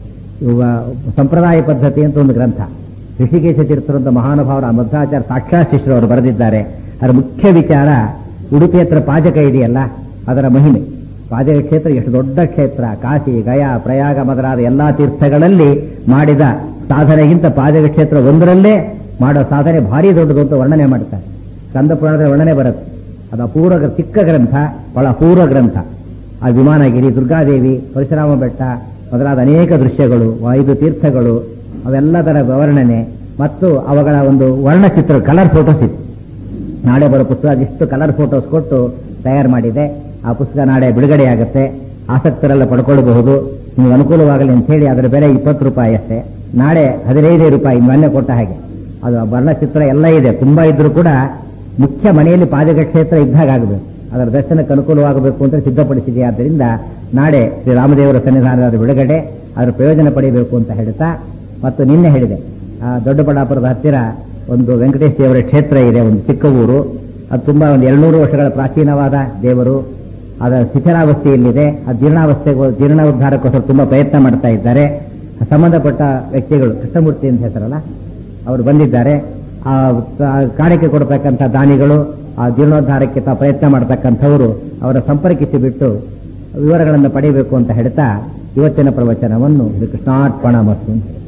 ಸಂಪ್ರದಾಯ ಪದ್ಧತಿ ಅಂತ ಒಂದು ಗ್ರಂಥ ಋಷಿಕೇಶ ತೀರ್ಥರಂತ ಮಹಾನುಭಾವರ ಮಧ್ವಾಚಾರ್ಯ ಸಾಕ್ಷಾತ್ ಶಿಷ್ಯರು ಅವರು ಬರೆದಿದ್ದಾರೆ. ಅದರ ಮುಖ್ಯ ವಿಚಾರ ಉಡುಪಿ ಹತ್ರ ಪಾಜಕ ಇದೆಯಲ್ಲ ಅದರ ಮಹಿಮೆ. ಪಾಜಕ ಕ್ಷೇತ್ರ ಎಷ್ಟು ದೊಡ್ಡ ಕ್ಷೇತ್ರ. ಕಾಶಿ ಗಯಾ ಪ್ರಯಾಗ ಮೊದಲಾದ ಎಲ್ಲಾ ತೀರ್ಥಗಳಲ್ಲಿ ಮಾಡಿದ ಸಾಧನೆಗಿಂತ ಪಾಜಕ ಕ್ಷೇತ್ರ ಒಂದರಲ್ಲೇ ಮಾಡೋ ಸಾಧನೆ ಭಾರಿ ದೊಡ್ಡದು ಅಂತ ವರ್ಣನೆ ಮಾಡ್ತಾರೆ. ಸ್ಕಂದ ಪುರಾಣದ ವರ್ಣನೆ ಬರುತ್ತೆ. ಅದು ಅಪೂರ್ವ ಚಿಕ್ಕ ಗ್ರಂಥ, ಬಹಳ ಅಪೂರ್ವ ಗ್ರಂಥ. ಆ ವಿಮಾನಗಿರಿ, ದುರ್ಗಾದೇವಿ, ಪರಶುರಾಮ ಬೆಟ್ಟ ಮೊದಲಾದ ಅನೇಕ ದೃಶ್ಯಗಳು, ಐದು ತೀರ್ಥಗಳು, ಅವೆಲ್ಲದರ ವರ್ಣನೆ ಮತ್ತು ಅವುಗಳ ಒಂದು ವರ್ಣಚಿತ್ರ ಕಲರ್ ಫೋಟೋಸ್ ಇತ್ತು. ನಾಳೆ ಬರೋ ಪುಸ್ತಕ ಇಷ್ಟು ಕಲರ್ ಫೋಟೋಸ್ ಕೊಟ್ಟು ತಯಾರು ಮಾಡಿದೆ. ಆ ಪುಸ್ತಕ ನಾಳೆ ಬಿಡುಗಡೆಯಾಗುತ್ತೆ, ಆಸಕ್ತರೆಲ್ಲ ಪಡ್ಕೊಳ್ಬಹುದು, ನಿಮ್ಗೆ ಅನುಕೂಲವಾಗಲಿ ಅಂತ ಹೇಳಿ ಅದರ ಬೆಲೆ ಇಪ್ಪತ್ತು ರೂಪಾಯಿ ಅಷ್ಟೇ. ನಾಳೆ ಹದಿನೈದು ರೂಪಾಯಿ ಮೊನ್ನೆ ಕೊಟ್ಟ ಹಾಗೆ. ಅದು ವರ್ಣಚಿತ್ರ ಎಲ್ಲ ಇದೆ, ತುಂಬಾ ಇದ್ರೂ ಕೂಡ ಮುಖ್ಯ ಮನೆಯಲ್ಲಿ ಪಾದಕ ಕ್ಷೇತ್ರ ಇದ್ದಾಗ ಆಗಬೇಕು, ಅದರ ದರ್ಶನಕ್ಕೆ ಅನುಕೂಲವಾಗಬೇಕು ಅಂತ ಸಿದ್ಧಪಡಿಸಿದೆ. ಆದ್ದರಿಂದ ನಾಳೆ ಶ್ರೀರಾಮದೇವರ ಸನ್ನಿಧಾನದ ಬಿಡುಗಡೆ, ಅದರ ಪ್ರಯೋಜನ ಪಡೆಯಬೇಕು ಅಂತ ಹೇಳ್ತಾ, ಮತ್ತು ನಿನ್ನೆ ಹೇಳಿದೆ ಆ ದೊಡ್ಡಬಳ್ಳಾಪುರದ ಹತ್ತಿರ ಒಂದು ವೆಂಕಟೇಶ ದೇವರ ಕ್ಷೇತ್ರ ಇದೆ, ಒಂದು ಚಿಕ್ಕ ಊರು. ಅದು ತುಂಬಾ ಒಂದು ಎರಡ್ನೂರು ವರ್ಷಗಳ ಪ್ರಾಚೀನವಾದ ದೇವರು. ಅದರ ಶಿಥಿಲಾವಸ್ಥೆಯಲ್ಲಿದೆ. ಆ ಜೀರ್ಣಾವಸ್ಥೆ ಜೀರ್ಣೋದ್ಧಾರಕ್ಕೋಸ್ಕರ ತುಂಬಾ ಪ್ರಯತ್ನ ಮಾಡ್ತಾ ಇದ್ದಾರೆ. ಸಂಬಂಧಪಟ್ಟ ವ್ಯಕ್ತಿಗಳು, ಕೃಷ್ಣಮೂರ್ತಿ ಅಂತ ಹೆಸರಲ್ಲ, ಅವರು ಬಂದಿದ್ದಾರೆ. ಆ ಕಾಣಿಕೆ ಕೊಡತಕ್ಕಂಥ ದಾನಿಗಳು, ಆ ಜೀರ್ಣೋದ್ಧಾರಕ್ಕೆ ತಾ ಪ್ರಯತ್ನ ಮಾಡತಕ್ಕಂಥವರು ಅವರ ಸಂಪರ್ಕಿಸಿ ಬಿಟ್ಟು ವಿವರಗಳನ್ನು ಪಡೆಯಬೇಕು ಅಂತ ಹೇಳ್ತಾ ಇವತ್ತಿನ ಪ್ರವಚನವನ್ನು ಶ್ರೀ ಕೃಷ್ಣಾರ್ಪಣ ಮತ್ತು